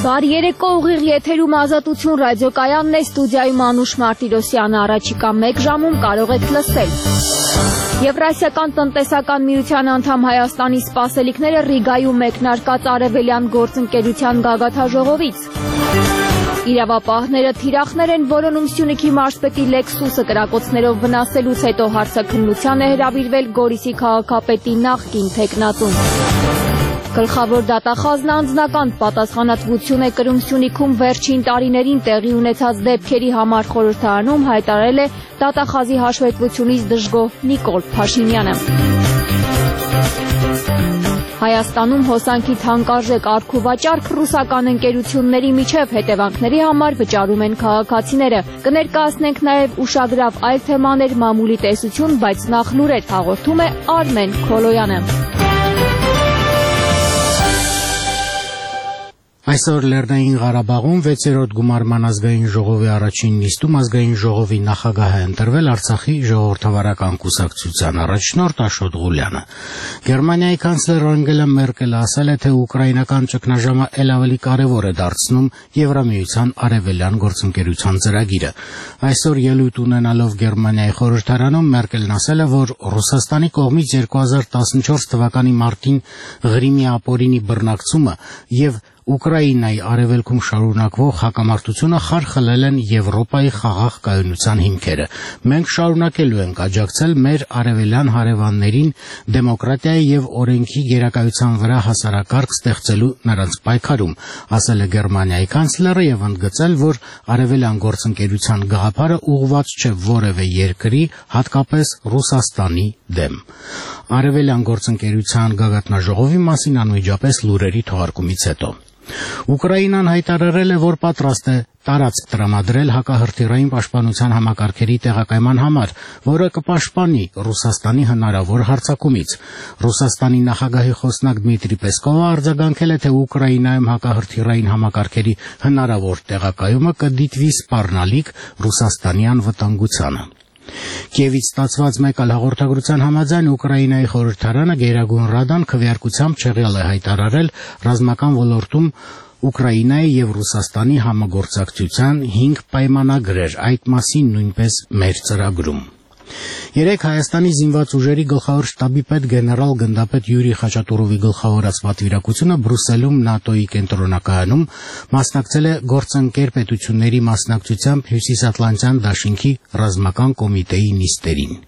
Բարի երեկո, ուղիղ եթերում Ազատություն ռադիոկայանն է, ստուդիայում Անուշ Մարտիրոսյանը, առաջիկա 1 ժամում կարող եք լսել։ Եվրասիական տնտեսական միության անդամ Հայաստանի սպասելիքները Ռիգայում մեկնարկած արևելյան գործընկերության գագաթաժողովից։ Իրավապահները թիրախներ են որոնում Սյունիքի մարզպետի Լեքսուսը կրակոցներով վնասելուց հետո հարցաքննության է հրավիրվել Գորիսի քաղաքապետի նախկին թեկնածուն։ Գլխավոր դատախազն անձնական պատասխանատվություն է կրում Սյունիքում վերջին տարիներին տեղի ունեցած դեպքերի համար խորհրդարանում հայտարարել է դատախազի հաշվետվությունից դժգոհ Նիկոլ Փաշինյանը։ Հայաստանում հոսանքի թանկարժեք առքուվաճառք ռուսական ընկերությունների միջև հետևանքների համար վճարում են քաղաքացիները։ Կներկայացնենք նաև ուշագրավ այլ թեմաներ, մամուլի տեսություն, բայց նախ լուրեր հաղորդում է Արմեն Քոլոյանը։ Այսօր Լեռնային Ղարաբաղում 6-րդ գումարման ազգային ժողովի առաջին նիստում ազգային ժողովի նախագահ է ընտրվել Արցախի ժողովրդավարական կուսակցության առաջնորդ Աշոտ Ղուլյանը։ Գերմանիայի կանցլեր Անգելա Մերկելը ասել է, թե ուկրաինական ճգնաժամը ել ավելի կարևոր է դարձնում Եվրամիության արևելյան գործընկերության ծրագիրը։ Այսօր ելույթ ունենալով Գերմանիայի խորհրդարանում Մերկելն ասել է, որ Ռուսաստանի կողմից 2014 թվականի մարտին Ղրիմի ապօրինի բռնակցումը եւ Ուկրաինայի արևելքում շարունակվող հակամարտությունը խարխլել են Եվրոպայի խաղաղ կայունության հիմքերը։ Մենք շարունակելու ենք աջակցել մեր արևելյան հարևաններին դեմոկրատիայի եւ օրենքի գերակայության վրա հասարակարգ ստեղծելու նրանց պայքարում, ասել է Գերմանիայի կանցլերը եւ ընդգծել, որ արևելյան գործընկերության գաղափարը ուղղված չէ որևէ երկրի, հատկապես Ռուսաստանի դեմ։ Արևելյան գործընկերության գագաթնաժողովի մասին անմիջապես լուրերի թողարկումից հետո Ուկրաինան հայտարարել է, որ պատրաստ է տարածք տրամադրել հակահրթիռային պաշտպանության համակարգերի տեղակայման համար, որը կպաշտպանի Ռուսաստանի հնարավոր հարձակումից։ Ռուսաստանի նախագահի խոսնակ Դմիտրի Պեսկովը արձագանքել է, թե Ուկրաինայում հակահրթիռային համակարգերի հնարավոր տեղակայումը կդիտվի սպառնալիք Ռուսաստանի անվտանգությանը։ Կիևից ստացված մեկ այլ հաղորդագրության համաձայն Ուկրաինայի խորհրդարանը Գերագույն Ռադան քվեարկությամբ չեղյալ է հայտարարել ռազմական ոլորտում Ուկրաինայի եւ Ռուսաստանի համագործակցության 5 պայմանագրեր, այդ մասին նույնպես մեր ծրագրում։ Երեկ Հայաստանի զինված ուժերի գլխավոր շտաբի պետ գեներալ գնդապետ Յուրի Խաչատուրովի գլխավորած պատվիրակությունը Բրյուսելում ՆԱՏՕ-ի կենտրոնակայանում մասնակցել է գործընկեր պետությունների մասնակցությամբ Հյուսիսատլանտյան դաշինքի ռազմական կոմիտեի նիստերին։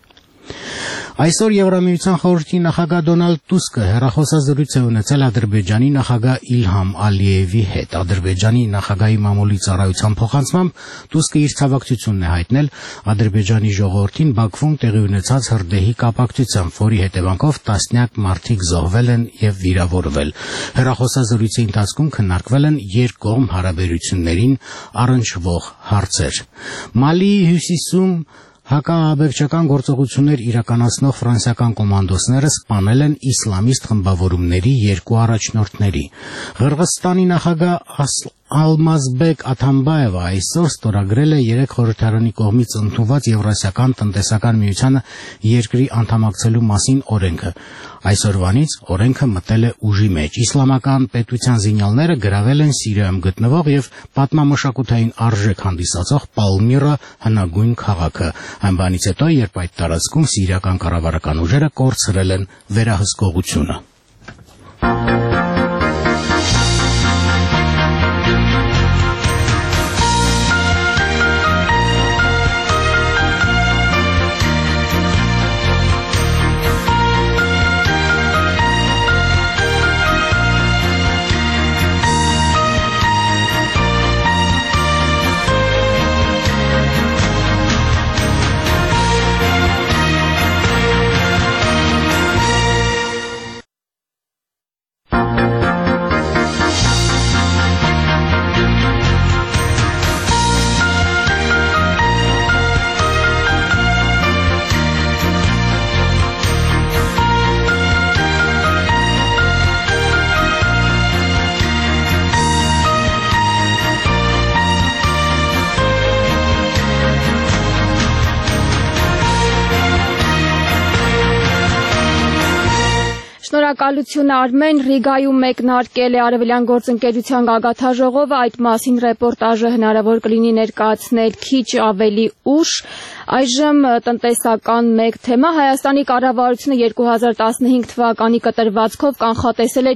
Այսօր Եվրամիության խորհրդի նախագահ Դոնալդ Տուսկը հեռախոսազրույց է ունեցել Ադրբեջանի նախագահ Իլհամ Ալիևի հետ։ Ադրբեջանի նախագահի մամուլի ծառայության փոխանցմամբ Տուսկը իր ցավակցությունն է հայտնել Ադրբեջանի ժողովրդին Բաքվում տեղի ունեցած հրդեհի կապակցությամբ, որի հետևանքով տասնյակ մարդիկ զոհվել են եւ վիրավորվել։ Հեռախոսազրույցի ընթացքում քննարկվել են երկկողմ հարաբերություններին առնչվող հարցեր։ Մալիի հյուսիսում հակաաբեկչական գործողություններ իրականացնող ֆրանսիական կոմանդոսները սպանել են իսլամիստ խմբավորումների 2 առաջնորդների։ Ղրղստանի նախագահ Ալմազբեկ Աթամբաևը այսօր ստորագրել է 3 խորհրդարանի կողմից ընդունված Եվրասիական տնտեսական միությանը երկրի անդամակցելու մասին օրենքը։ Այսօրվանից օրենքը մտել է ուժի մեջ։ Իսլամական պետության զինյալները գրավել են Սիրիայում գտնվող եւ պատմամշակութային արժեք հանդիսացող Պալմիրա հնագույն քաղաքը։ Այն բանից հետո, երբ այդ տարածքում սիրիական կառավարական ուժերը կորցրել են վերահսկողությունը։ Շնորհակալություն Արմեն, Ռիգայում մեկնարկել է Արևելյան գործընկերության գագաթաժողովը, այդ մասին ռեպորտաժը հնարավոր կլինի ներկայացնել քիչ ավելի ուշ։ Այժմ տնտեսական մեկ թեմա, Հայաստանի կառավարությունը 2015 թվականի կտրվածքով կանխատեսել է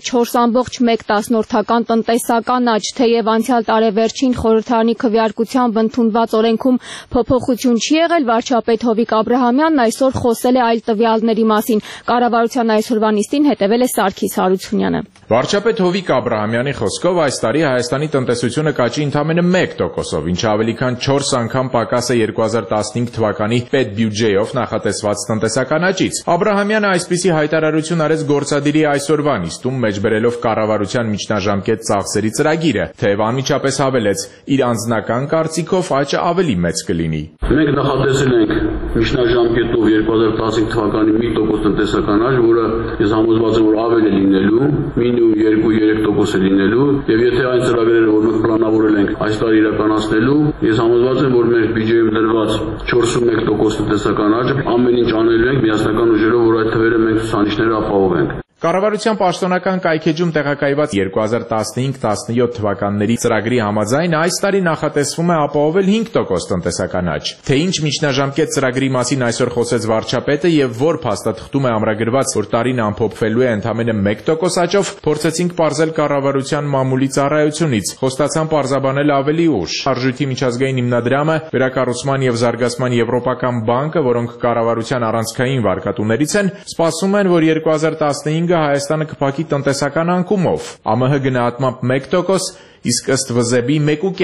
4,1% տնտեսական աճ, թեև անցյալ տարեվերջին խորհրդարանի քվեարկությամբ ընդունված օրենքում փոփոխություն չի եղել, վարչապետ Հովիկ Աբրահամյանն այսօր խոսել է այլ տվյալների մասին։ Կառավարության այսօրվա նիստին հետևել է Սարգիս Հարությունյանը։ Վարչապետ Հովիկ Աբրահամյանի խոսքով այս տարի Հայաստանի տնտեսությունը կաճի ընդամենը 1%-ով, ինչը ավելի քան 4 անգամ պակաս է 2015 թվականի պետբյուջեով նախատեսված տնտեսական աճից։ Աբրահամյանը այսպիսի հայտարարություն արեց գործադիրի այսօրվա նիստում, մեջբերելով կառավարության միջնաժամկետ ծախսերի ծրագիրը, թեև անմիջապես հավելեց, իր անձնական կարծիքով աճը ավելի մեծ կլինի։ Մենք նախատեսել ենք միջնաժամկետով 2015 թվականի 1% տնտեսական աճ, որը ես համոզված եմ, որ ավել է լինելու, մինիմում 2-3% է լինելու, եւ եթե այն ծրագրերը, որ մենք պլանավորել ենք այս տարի իրականացնելու, ես համոզված եմ, որ մեր բյուջեում դրված 4,1% տնտեսական աճը ամեն ինչ անելու ենք միասնական ուժերով, որ այդ թվերը մենք ցուցանիշները ապահովենք։ Կառավարության պաշտոնական կայքեջում տեղակայված 2015-17 թվականների ծրագրի համաձայն այս տարի նախատեսվում է ապահովել 5% տնտեսական աճ։ Թե ինչ միջնաժամկետ ծրագրի մասին այսօր խոսեց վարչապետը եւ որ փաստաթղթում է ամրագրված, որ տարին ամփոփվելու է ընդամենը 1% աճով, փորձեցինք պարզել կառավարության մամուլի ծառայությունից, խոստացան պարզաբանել ավելի ուշ։ Արժույթի միջազգային հիմնադրամը, Վերակառուցման եւ Զարգացման Եվրոպական բանկը, որոնք կառավարության առանցքային վարկատուներից են, սպասում են, որ 2015 Հայաստանը կփակի տնտեսական անկումով, ԱՄՀ գնահատմամբ 1%, իսկ ըստ ՎԶԲ-ի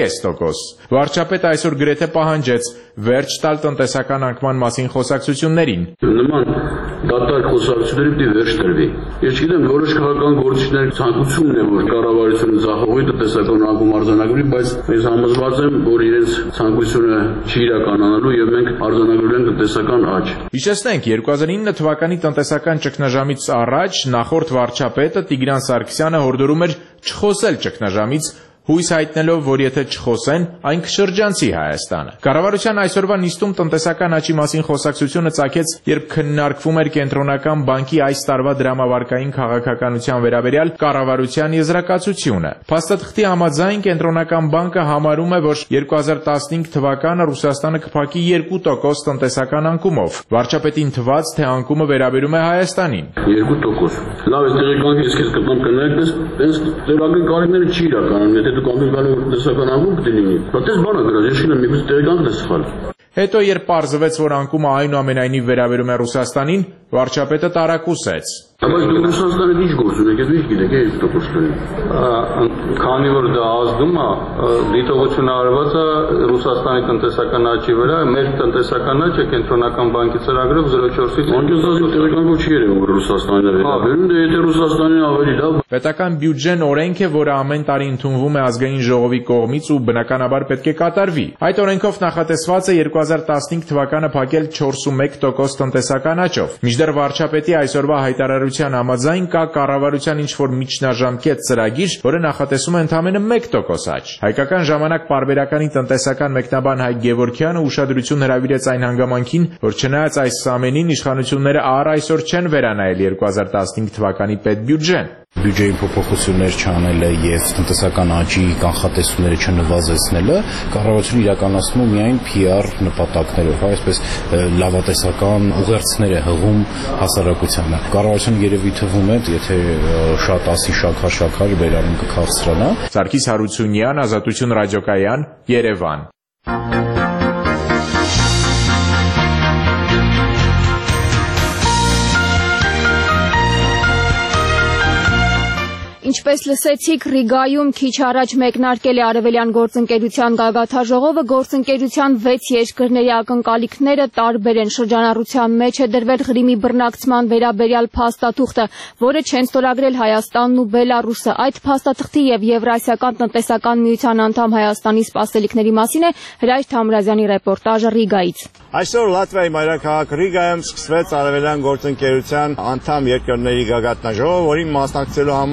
1,5%։ Վարչապետը այսօր գրեթե պահանջեց վերջ տալ տնտեսական անկման մասին խոսակցություններին։ Նման դատարկ խոսակցությունների պիտի վերջ տրվի։ Ես չգիտեմ, որոշ քաղաքական գործիչների ցանկությունն է, որ կառավարությունը ձախողի տնտեսական անկում արձանագրի, բայց ես համոզված եմ, որ իրենց ցանկությունը չի իրականանալու եւ մենք արձանագրել ենք տնտեսական աճ։ Հիշեցնենք, 2009 թվականի տնտեսական ճգնաժամից առաջ նախորդ վարչապետը Տիգրան Սարգսյանը հորդորում էր չխոսել ճգնաժամից, հույս հայտնելով, որ եթե չխոսեն, այն կշրջանցի Հայաստանը։ Կառավարության այսօրվա նիստում տնտեսական աճի մասին խոսակցությունը ծագեց, երբ քննարկվում էր Կենտրոնական բանկի այս տարվա դրամավարկային քաղաքականության վերաբերյալ կառավարության եզրակացությունը։ Փաստաթղթի համաձայն Կենտրոնական բանկը համարում է, որ 2015 թվականը Ռուսաստանը կփակի 2% տնտեսական անկումով։ Վարչապետին թվաց, թե անկումը վերաբերում է Հայաստանին։ 2%։ Լավ է, տեղեկանք ես քեզ կտամ կներես, տես ծրագրի կարիքները չի իրականանում, եթե դու կամենալու տնտեսական անկում պիտի լինի։ Բայց բանը գրած, ես չգիտեմ, միգուցե տեղեկանքն է սխալ։ Հետո երբ պարզվեց, որ անկումը այնուամենայնիվ վերաբերում է Ռուսաստանին, վարչապետը տարակուսեց։ Բայց դու Ռուսաստանի ինչ գործ ունեք, ես ինչ գիտեք, ես տոկոստանի։ Քանի որ դա ազդում է, դիտողությունը արված է Ռուսաստանի տնտեսական աճի վրա, մեր տնտեսական աճը Կենտրոնական բանկի ծրագրով 0.4-ից Անկյունսազի տեղեկանքով չի երևում, որ Ռուսաստանին է վերաբերում, դե եթե Ռուսաստանին ավելի լավ։ Պետական բյուջեն օրենք է, որը ամեն տարի ընդունվում է ազգային ժողովի կողմից ու բնականաբար պետք է կատարվի։ Այդ օրենքով նախատեսված է 2015 թվականը փակել 4,1% տնտեսական աճով։ Մինչդեռ վարչապետի այսօրվա հայտարարության համաձայն կա կառավարության ինչ-որ միջնաժամկետ ծրագիր, որը նախատեսում է ընդամենը 1% աճ։ Հայկական ժամանակ պարբերականի տնտեսական մեկնաբան Հայկ Գևորգյանը ուշադրություն հրավիրեց այն հանգամանքին, որ չնայած այս ամենին իշխանությունները առ այսօր չեն վերանայել 2015 թվականի պետբյուջեն։ Բյուջեի փոփոխություններ չանելը եւ տնտեսական աճի կանխատեսումները չնվազեցնելը կառավարությունը իրականացնում է միայն PR նպատակներով, այսպես լավատեսական ուղերձներ է հղում հասարակությանը։ Կառավարությունը երևի թվում է, եթե շատ ասի շաքար վերանում կքաղցրանա։ Սարգիս Հարությունյան, Ազատություն ռադիոկայան, Երևան։ Ինչպես լսեցիք, Ռիգայում քիչ առաջ մեկնարկել է Արևելյան գործընկերության գագաթաժողովը, գործընկերության 6 երկրների ակնկալիքները տարբեր են, շրջանառության մեջ է դրվել Ղրիմի բռնակցման վերաբերյալ փաստաթուղթը, որը չեն ստորագրել Հայաստանն ու Բելառուսը։ Այդ փաստաթղթի եւ Եվրասիական տնտեսական միության անդամ Հայաստանի սպասելիքների մասին է Հրայր Թամրազյանի ռեպորտաժը Ռիգայից։ Այսօր Լատվիայի մայրաքաղաք Ռիգայում սկսվեց Արևելյան գործընկերության անդամ երկրների գագաթնաժողովը, որին մասնակցելու համար այստեղ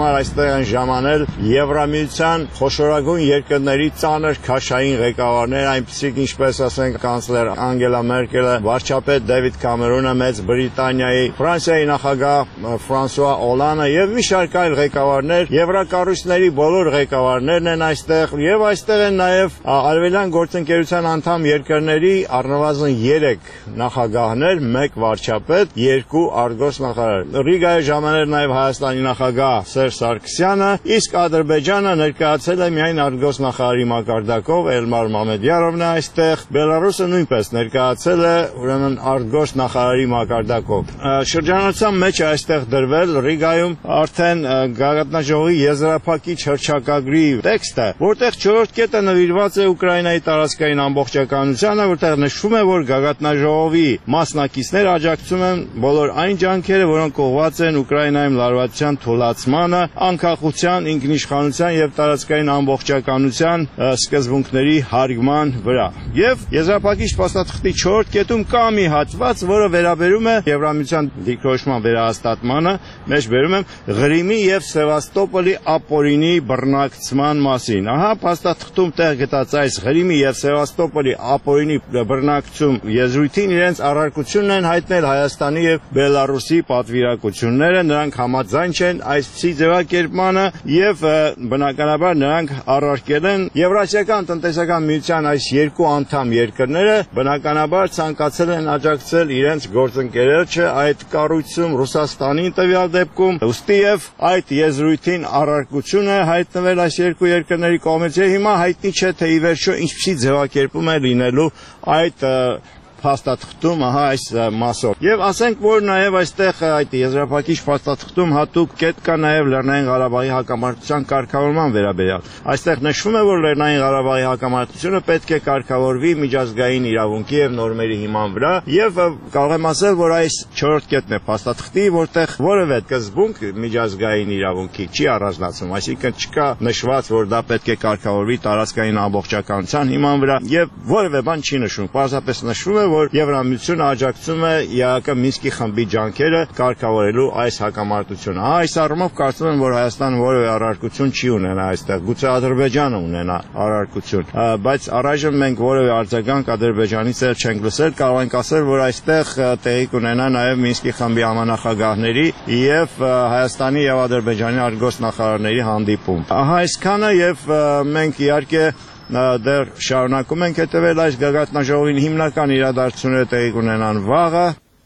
այստեղ են ժամանել Եվրամիության խոշորագույն երկրների ծանր քաշային ղեկավարներ, այնպիսիք ինչպես ասենք կանցլեր Անգելա Մերկելը, վարչապետ Դեվիդ Կամերոնը Մեծ Բրիտանիայի, Ֆրանսիայի նախագահ Ֆրանսուଆ Օլանդը եւ մի շարք այլ ղեկավարներ, եվրակառույցների բոլոր ղեկավարներն են այստեղ եւ այստեղ են նաեւ արևելյան գործընկերության անդամ երկրների առնվազն 3 նախագահներ, 1 վարչապետ, 2 արգոս նախարար։ Ռիգայի ժամաներ նաեւ Հայաստանի նախագահ Սերժ Սարգսյանը, իսկ Ադրբեջանը ներկայացել է միայն արգոս նախարարի մակարդակով Էլմար Մամեդյարովն է այստեղ, Բելարուսը նույնպես ներկայացել է ուրեմն արգոս նախարարի մակարդակով։ Շրջանառության մեջ է այստեղ դրվել Ռիգայում արդեն գագաթնաժողովի եզրափակիչ հռչակագրի տեքստը, որտեղ 4-րդ կետը նվիրված է Ուկրաինայի տարածքային ամբողջականությանը, որտեղ նշվում է, որ գագաթնաժողովի մասնակիցները աջակցում են բոլոր այն ջանքերը, որոնք ուղղված են Ուկրաինայում լարվածության թուլացմանը, անկախության, ինքնիշխանության եւ տարածքային ամբողջականության սկզբունքների հարգման վրա։ Եվ եզրափակիչ փաստաթղթի 4-րդ կետում կա մի հատված, որը վերաբերում է Եվրամիության դիրքորոշման վերահաստատմանը, մեջ բերում եմ Ղրիմի եւ Սևաստոպոլի ապօրինի բռնակցման մասին։ Ահա փաստաթղթում տեղ գտած այս Ղրիմի եւ Սևաստոպոլի ապօրինի բռնակցում եզրույթին իրենց առարկությունն են հայտնել Հայաստանի եւ Բելարուսի պատվիրակությունները, նրանք համաձայն չեն այսպիսի ձևակերպմանը եւ բնականաբար նրանք առարկել են Եվրասիական տնտեսական միության այս 2 անդամ երկրները, բնականաբար ցանկացել են աջակցել իրենց գործընկերոջը այդ կառույցում Ռուսաստանին տվյալ դեպքում, ուստի եւ այդ եզրույթին առարկությունը հայտնվել այս 2 երկրների կողմից եւ հիմա հայտնի չէ թե ի վերջո ինչպիսի ձևակերպում է լինելու այդ փաստաթղթում ահա այս մասով։ Եվ ասենք, որ նաև այստեղ այդ եզրափակիչ փաստաթղթում հատուկ կետ կա նաև Լեռնային Ղարաբաղի հակամարտության կարգավորման վերաբերյալ։ Այստեղ նշվում է, որ Լեռնային Ղարաբաղի հակամարտությունը պետք է կարգավորվի միջազգային իրավունքի եւ նորմերի հիման վրա, եւ կարող եմ ասել, որ այս 4-րդ կետն է փաստաթղթի, որտեղ որևէ սկզբունք միջազգային իրավունքի չի առանձնացվում, այսինքն չկա նշված, որ դա պետք է կարգավորվի տարածքային ամբողջականության հիման վրա, եւ որևէ բան չի նշվում, պարզապես նշվում է, որ Եվրամիությունը աջակցում է ԵԱԿ Մինսկի խմբի ջանքերը կարգավորելու այս հակամարտությունը։ Այս առումով կարծում եմ, որ Հայաստանը որևէ առարկություն չի ունենա այստեղ, գուցե Ադրբեջանը ունենա առարկություն, բայց առայժմ մենք որևէ արձագանք Ադրբեջանից չենք լսել, կարող ենք ասել, որ այստեղ տեղի կունենա նաև Մինսկի խմբի համանախագահների եւ Հայաստանի եւ Ադրբեջանի արտգործնախարարների հանդիպում։ Ահա այսքանը եւ մենք իհարկե դեռ շարունակում ենք հետևել այս գագաթնաժողովին, հիմնական իրադարձությունները տեղի կունենան վաղը։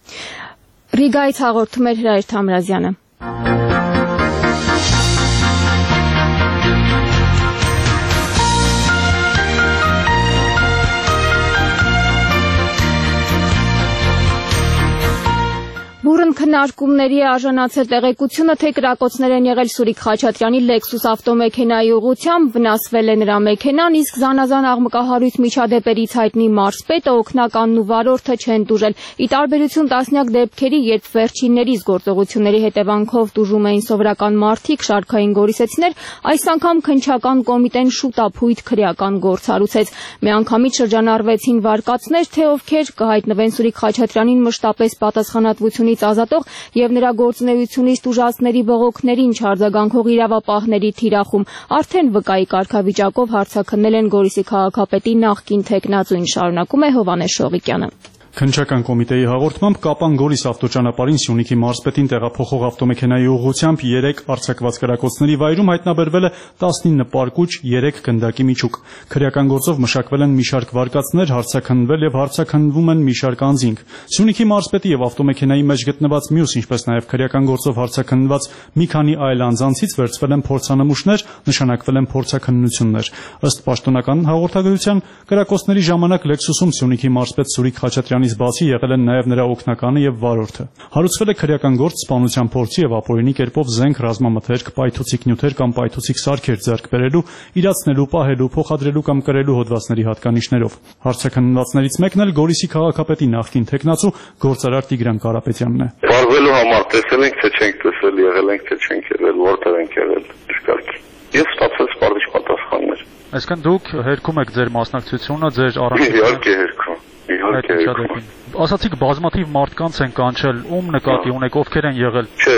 Ռիգայից հաղորդում էր Հրայր Թամրազյանը։ Բուրըն քննարկումների է արժանացել տեղեկությունը, թե կրակոցներ են եղել Սուրիկ Խաչատրյանի Lexus ավտոմեքենայի ուղղությամբ, վնասվել է նրա մեքենան, իսկ զանազան աղմկահարույց միջադեպերից հայտնի մարզպետը, օգնականն ու վարորդը չեն տուժել։ Ի տարբերություն տասնյակ դեպքերի, երբ վերջիններիս գործողությունների հետևանքով տուժում էին սովորական մարդիկ, շարքային գորիսեցիներ, այս անգամ քննչական կոմիտեն շուտափույթ քրեական գործ հարուցեց։ Միանգամից շրջանառվեցին վարկածներ, թե ովքեր կհայտնվեն Սուրիկ Խաչատրյանին մշտապես պատասխանատվությունից ազատող եւ նրա գործունեությունից տուժածների բողոքներին չարձագանքող իրավապահների թիրախում։ Արդեն վկայի կարգավիճակով հարցաքննել են Գորիսի քաղաքապետի նախկին թեկնածուին, շարունակում է Հովհաննես Շողիկյանը։ Քննչական կոմիտեի հաղորդմամբ Կապան-Գորիս ավտոճանապարհին Սյունիքի մարզպետին տեղափոխող ավտոմեքենայի ուղղությամբ 3 արձակված կրակոցների վայրում հայտնաբերվել է 19 պարկուճ, 3 գնդակի միջուկ։ Քրեական գործով մշակվել են մի շարք վարկածներ, հարցաքննվել եւ հարցաքննվում են մի շարք անձինք։ Սյունիքի մարզպետի եւ ավտոմեքենայի մեջ գտնված մյուս, ինչպես նաեւ քրեական գործով հարցաքննված մի քանի այլ անձանցից վերցվել են փորձանմուշներ, նշանակվել են փորձաքննություններ։ Ըստ պաշտոնական հաղորդագրության, կրակոցների ժամանակ Lexus-ում Սյունիքի մարզպետ Սուրիկ Խաչատրյանից բացի եղել են նաև նրա օգնականը եւ վարորդը։ Հարուցվել է քրեական գործ սպանության փորձի եւ ապօրինի կերպով զենք, ռազմամթերք, պայթուցիկ նյութեր կամ պայթուցիկ սարքեր ձեռք բերելու, իրացնելու, պահելու, փոխադրելու կամ կրելու հոդվածների հատկանիշներով։ Հարցաքննվածներից մեկն էլ Գորիսի քաղաքապետի նախկին թեկնածու գործարար Տիգրան Կարապետյանն է։ Պարզվելու համար տեսել ենք, թե չենք տեսել, եղել ենք, թե չենք եղել, որտեղ ենք եղել, դժկարքի։ Եվ ստացել սպառիչ պատասխաններ։ Այսինքն դուք հերքում եք ձեր մասնակցությունը, ձեր առաքելությունը։ Իհարկե հերքում։ Ասացիք բազմաթիվ մարդկանց են կանչել, ում նկատի ունեք, ովքեր են եղել։ Չէ, ես ուղղակի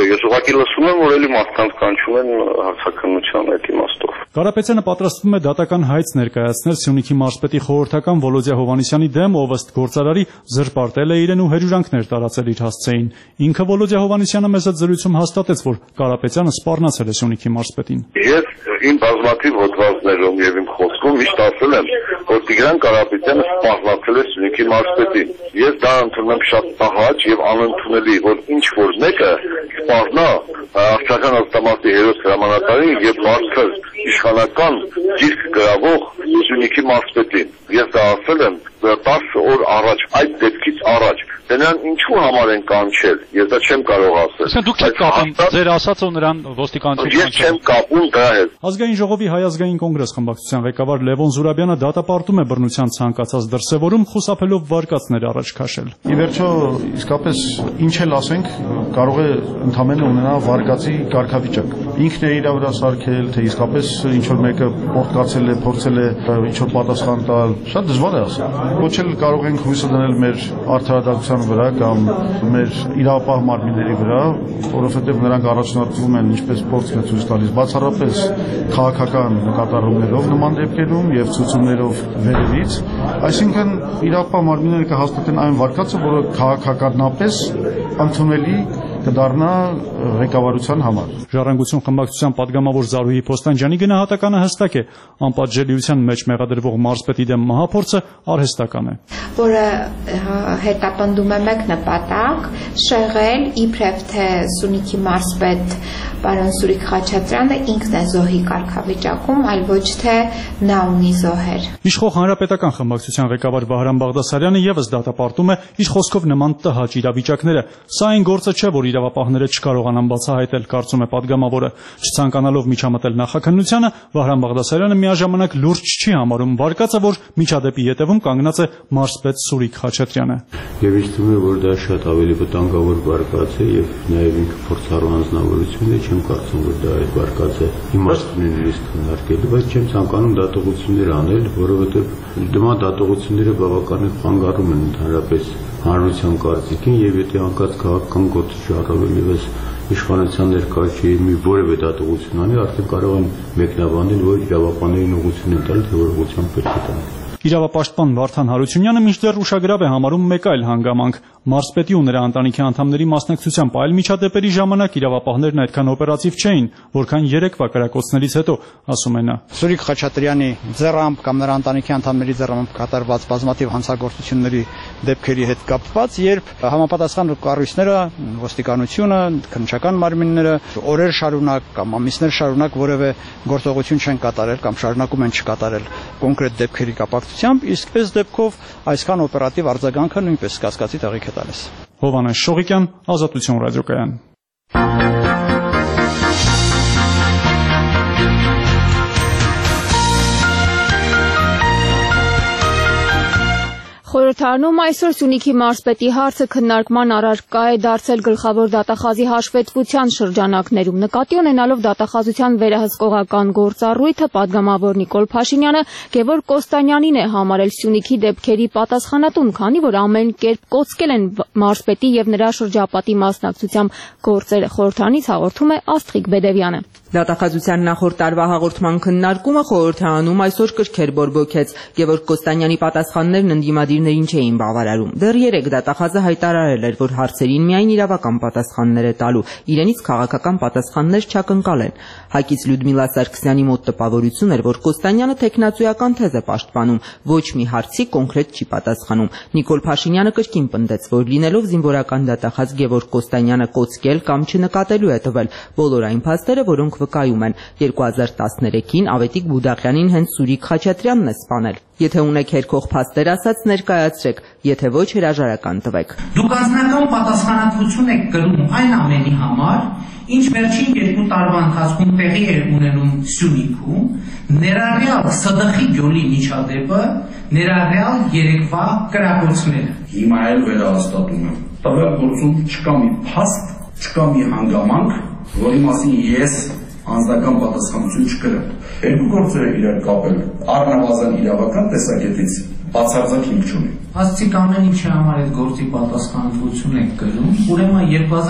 ուղղակի լսում եմ, որ էլի մարդկանց կանչում են հարցաքննության այդ իմաստով։ Կարապետյանը պատրաստվում է դատական հայց ներկայացնել Սյունիքի մարզպետի խորհրդական Վոլոդիա Հովհաննիսյանի դեմ, ով ըստ գործարարի զրպարտել է իրեն ու հերյուրանքներ տարածել իր հասցեին։ Ինքը Վոլոդիա Հովհաննիսյանը մեծ զրույցում հաստատեց, որ Կարապետյանը սպառնացել է Սյունիքի մարզպետին։ Ես իմ բազմաթիվ հոդվածներում եւ իմ խոսքում միշտ ասել եմ, որ Տիգրան Կարապետյանը սպառնացել է Սյունիքի մարզպետին։ Ես դա ընդունում եմ շատ տհաճ եւ անընդունելի, որ ինչ որ մեկը սպառնա Արցախյան ազատամարտի հերոս հրամանատարին եւ բարձր իշխանական դիրք գրավող Սյունիքի մարզպետին։ Ես դա ասել եմ 10 օր առաջ, այդ դեպքից առաջ։ Դրանք ինչու համար են կանչել, ես դա չեմ կարող ասել։ Իսկ դուք չեք կապում ձեր ասածով նրան ոստիկանություն կանչել։ Ես չեմ կապում դրա հետ։ Ազգային ժողովի Հայ ազգային կոնգրես խմբակցության ղեկավար Լևոն Զուրաբյանը դատապարտում է բռնության ցանկացած դրսևորում, խուսափելով վարկածներ առաջ քաշել։ Ի վերջո, իսկապես ինչ էլ ասենք, կարող է ընդհանրապես ունենալ վարկածի կարգավիճակ։ Ինքն է իր վրա սարքել, թե իսկապես ինչ որ մեկը պորտկացել է, փորձել է ինչ որ պատասխան տալ, շատ դժվար է ասել։ Ոչ էլ կարող ենք հույսը դնել մեր արդարադատության վրա կամ մեր իրավապահ մարմինների վրա, որովհետև նրանք առաջնորդվում են ինչպես փորձն է ցույց տալիս, բացառապես քաղաքական նկատառումներով նման դեպքերում եւ ցուցումներով վերևից, այսինքն իրավապահ մարմինները կհաստատեն այն վարկածը, որը քաղաքականապես ընդունելի կդառնա ղեկավարության համար։ Ժառանգություն խմբակցության падգամավոր Զարուհի Փոստանջյանի գնահատականը հստակ է, անպատժելիության մեջ մեղադրվող մարզպետի դեմ մահափորձը արհեստական է, որը հետապնդում է մեկ նպատակ՝ շեղել իբրև թե Սյունիքի մարզպետ պարոն Սուրիկ Խաչատրյանը ինքն է զոհի կարգավիճակում, այլ ոչ թե նա ունի զոհեր։ Իշխող հանրապետական խմբակցության ղեկավար Վահրամ Բաղդասարյանը եւս դատապարտում է իր խոսքով նման տհաճ իրավիճակները։ Սա այն գործը չէ, որ իրավապահները չկարողանան բացահայտել, կարծում է падգամավորը։ Չցանկանալով միջամտել նախաքննությանը, Վահրամ Բաղդասարյանը միաժամանակ լուրջ չի համարում վարկածը, որ միջադեպի ետևում կանգնած է մարզպետ Սուրիկ Խաչատրյանը։ Եվ ինձ թվում է, որ դա շատ ավելի վտանգավոր վարկած է եւ նաեւ ինքը փորձառու անձնավորություն է, չեմ կարծում, որ դա այդ վարկածը իմաստ ունի նույնիսկ քննարկելու, բայց չեմ ցանկանում դատողություններ անել, որովհետեւ դեմա դատողությունները բավականին խանգարում են ընդհանրապես հանրության կարծիքին եւ եթե անկած քաղաքական գործ շարունակել եւս իշխանության ներկայացի մի որևէ դատողություն անի, արդեն կարող են մեկնաբանել, որ իրավապահներին ուղղություն են տալի, թե որ ուղղությամբ պետք է տան։ Իրավապաշտպան Վարդան Հարությունյանը մինչդեռ ուշագրավ է համարում մեկ այլ հանգամանք՝ մարզպետի ու նրա ընտանիքի անդամների մասնակցությամբ այլ միջադեպերի ժամանակ իրավապահներն այդքան օպերատիվ չէին, որքան երեկվա կրակոցներից հետո, ասում է նա։ Սուրիկ Խաչատրյանի ձեռամբ կամ նրա ընտանիքի անդամների ձեռամբ կատարված բազմաթիվ հանցագործությունների դեպքերի հետ կապված, երբ համապատասխան կառույցները, ոստիկանությունը, քննչական մարմինները օրեր շարունակ կամ ամիսներ շարունակ որևէ գործողություն չեն կատարել կամ շարունակում են չկատարել կոնկրետ դեպքերի կապակցությամբ, իսկ այս դեպքով այսքան օպերատիվ արձագանքը նույնպես կասկածի տեղիք է տալիս։ Հովհաննես Շողիկյան, Ազատություն ռադիոկայան։ Խորհրդարանում այսօր Սյունիքի մարզպետի հարցը քննարկման առարկա է դարձել գլխավոր դատախազի հաշվետվության շրջանակներում։ Նկատի ունենալով դատախազության վերահսկողական գործառույթը, падգամավոր Նիկոլ Փաշինյանը Գևորգ Կոստանյանին է համարել Սյունիքի դեպքերի պատասխանատուն, քանի որ ամեն կերպ կոծկել են մարզպետի եւ նրա շրջապատի մասնակցությամբ գործերը։ Խորհրդարանից հաղորդում է Աստղիկ Բեդևյանը։ Դատախազության նախորդ տարվա հաղորդման քննարկումը խորհրդարանում այսօր կրքեր բորբոքեց։ Գևորգ Կոստանյանի պատասխաններն ընդդիմադիրներին չէին բավարարում։ Դեռ 3 դատախազը հայտարարել էր, որ հարցերին միայն իրավական պատասխաններ է տալու, իրենից քաղաքական պատասխաններ չակնկալեն։ Հակից Լյուդմիլա Սարգսյանի մոտ տպավորություն էր, որ Կոստանյանը տեխնացուական թեզ է պաշտպանում, ոչ մի հարցի կոնկրետ չի պատասխանում։ Նիկոլ Փաշինյանը կրկին պնդեց, որ լինելով զինվորական դատախազ Գևորգ Կոստանյանը կոծկել կամ չնկատելու է տվել բոլոր այն փաստերը, որոնք վկայում են 2013-ին Ավետիք Բուդաղյանին հենց Սուրիկ Խաչատրյանն է սպանել։ Եթե ունեք հերքող փաստեր ասած ներկայացրեք, եթե ոչ հրաժարական տվեք։ Դուք անձնական պատասխանատվություն եք կրում այն ամենի համար, ինչ վերջին 2 տարվա ընթացքում տեղի էր ունենում Սյունիքում, ներառյալ ՍԴԽ-ի գյոլի միջադեպը, ներառյալ երեկվա կրակոցները։ Հիմա էլ վերահաստատում եմ։ Տվյալ գործում չկա մի փաստ, չկա մի հանգամանք, որի մասին ես անձնական պատասխանատվություն չկրեմ։ Երկու գործերը իրար կապել առնվազն իրավական տեսակետից բացարձակ հիմք չունի։ Աստիճան ամեն ինչի համար այդ գործի պատասխանատվություն եք կրում։ Ուրեմն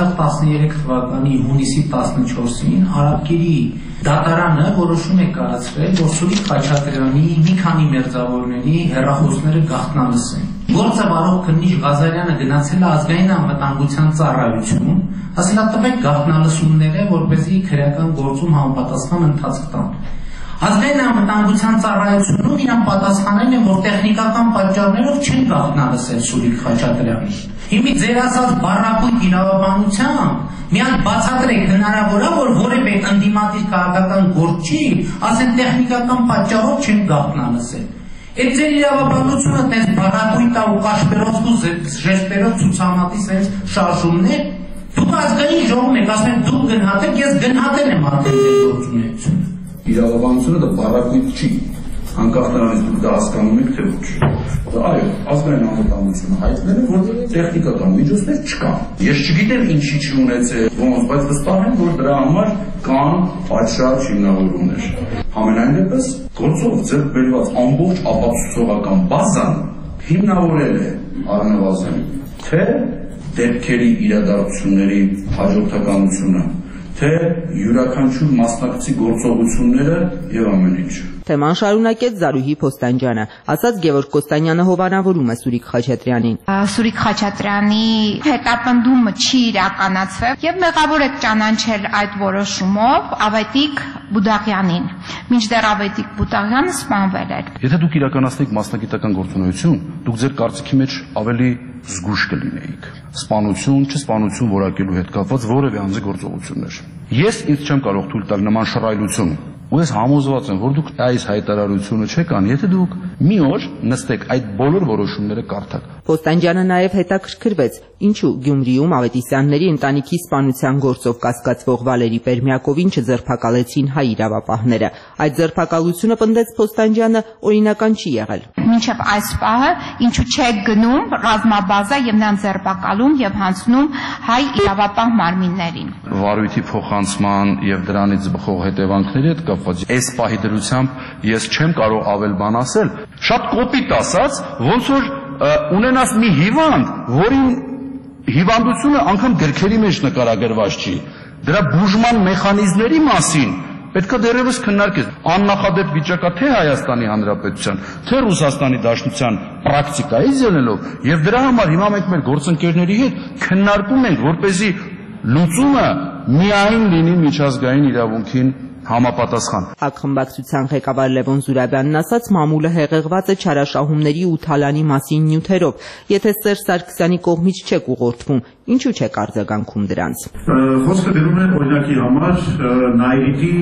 2013 թվականի հունիսի 14-ին Արաբկիրի դատարանը որոշում է կայացրել, որ Սուրիկ Խաչատրյանի մի քանի մերձավորների հեռախոսները գաղտնալսեն։ Գործը վարող քննիչ Ղազարյանը գնացել է ազգային անվտանգության ծառայություն, ասել է տվեք գաղտնալսումները, որպեսզի քրեական գործում համապատասխան ընթացք տան։ Ազգային անվտանգության ծառայությունում իրան պատասխանել են, որ տեխնիկական պատճառներով չեն գաղտնալսել Սուրիկ Խաչատրյանին։ Հիմա ձեր ասած բառապույտ իրավաբանությամբ միայն բացատրեք հնարավոր է, որ որևէ ընդդիմադիր քաղաքական գործի, ասեն տեխնիկական պատճառով չեն գաղտնալսել։ Այդ ձեր իրավաբանությունը տես բառապույտ ու կաշպերով ու ժեստերով ցուցամատի սենց շարժումներ, դուք ազգային ժողովում եք, ասում եք դուք գնահատեք, ես գնահատել եմ արդեն ձեր գործունեությունը։ Իրավաբանությունը դա բառակույտ չի, անկախ նրանից դուք դա հասկանում եք, թե ոչ։ Այո, ազգային անվտանգությունը հայտնել է, որ տեխնիկական միջոցներ չկան։ Ես չգիտեմ ինչի չունեցել ոնց, բայց վստահ եմ, որ դրա համար կան պատշաճ հիմնավորումներ։ Համենայն դեպս գործով ձեռք բերված ամբողջ ապացուցողական բազան հիմնավորել է առնվազն թե դեպքերի իրադարձությունների հաջորդականությունը, թե յուրաքանչյուր մասնակցի գործողությունները եւ ամեն ինչ։ Թեման շարունակեց Զարուհի Փոստանջյանը, ասաց Գևորգ Կոստանյանը հովանավորում է Սուրիկ Խաչատրյանին։ Սուրիկ Խաչատրյանի հետապնդումը չի իրականացվել եւ մեղավոր է ճանաչել այդ որոշումով Ավետիք Բուդաղյանին։ Մինչդեռ Ավետիք Բուդաղյանը սպանվել էր։ Եթե դուք իրականացնեիք մասնագիտական գործունեություն, դուք ձեր կարծիքի մեջ ավելի զգուշ կլինեիք։ Սպանություն, չսպանություն որակելու հետ կապված որևէ անձի գործողություններ։ Ես ինձ չեմ կարող թույլ տալ նման շռայլություն։ Ու ես համոզված եմ, որ դուք այս հայտարարությունը չեք անի, եթե դուք մի օր նստեք այդ բոլոր որոշումները կարդաք։ Փոստանջյանը նաև հետաքրքրվեց, ինչու Գյումրիում Ավետիսյանների ընտանիքի սպանության գործով կասկածվող Վալերի Պերմյակովին չձերբակալեցին հայ իրավապահները։ Այդ ձերբակալությունը, պնդեց Փոստանջյանը, օրինական չի եղել։ Մինչև այս պահը ինչու չեք գնում ռազմաբազա եւ նրան ձերբակալում եւ հանձնում հայ իրավապահ մարմիններին։ Վարույթի փոխանցման եւ դրանից բխող հետևանքների հետ կապված այս պահի դրությամբ ես չեմ կարող ավել բան ասել։ Շատ կոպիտ ասած, ոնց որ ունենաս մի հիվանդ, որին հիվանդությունը անգամ գրքերի մեջ նկարագրված չի, դրա բուժման մեխանիզմների մասին պետք է դեռևս քննարկել։ Աննախադեպ վիճակա թե Հայաստանի Հանրապետության, թե Ռուսաստանի Դաշնության պրակտիկայից ելնելով, եւ դրա համար հիմա մենք մեր գործընկերների հետ քննարկում ենք, որպեսզի լուծումը միայն լինի միջազգային իրավունքին համապատասխան։ ԱԿ խմբակցության ղեկավար Լևոն Զուրաբյանն ասաց, մամուլը հեղեղված է չարաշահումների ու թալանի մասին նյութերով։ Եթե Սերժ Սարգսյանի կողմից չեք ուղղորդվում, ինչու չեք արձագանքում դրանց։ Խոսքը դնում է օրինակի համար Նայրիտի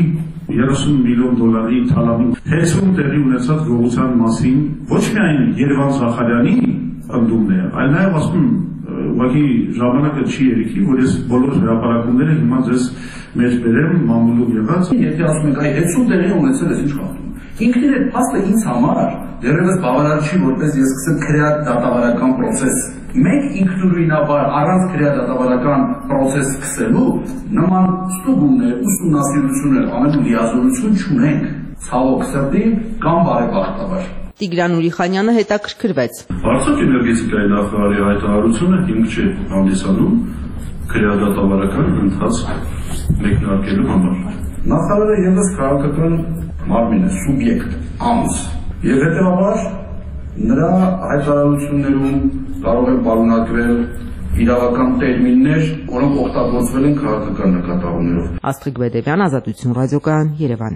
30 միլիոն դոլարի թալանի հեծում տեղի ունեցած գողության մասին ոչ միայն Երևան Զախարյանի ընդդումն է, այլ նաև ասում ուղղակի ժամանակը չի երիքի, որ ես բոլոր հրապարակումները հիմա ձեզ մեջ բերեմ մամուլում եղած։ Եթե ասում եք այ 60 տեղի ունեցել ես ինչ խախտում։ Ինքնին այդ փաստը ինձ համար դեռևս բավարար չի, որպես ես սկսեմ քրեադատավարական process։ Մենք ինքնուրույնաբար առանց քրեադատավարական process սկսելու նման ստուգումներ, ուսումնասիրություններ անելու լիազորություն չունենք։ Ցավոք սրտի կամ բարեբախտաբար։ Տիգրան Ուրիխանյանը հետաքրքրվեց։ Արդյոք էներգետիկայի նախարարի հայտարարությունը հիմք չէ հանդիսանում քրեադատավարական ընթացք մեկնարկելու համար։ Նախարարը ևս քաղաքական մարմին է, սուբյեկտ, ամս։ Եվ հետևաբար նրա հայտարարություններում կարող են պարունակվել իրավական տերմիններ, որոնք օգտագործվել են քաղաքական նկատառումներով։ Աստղիկ Բեդևյան, Ազատություն ռադիոկայան, Երևան։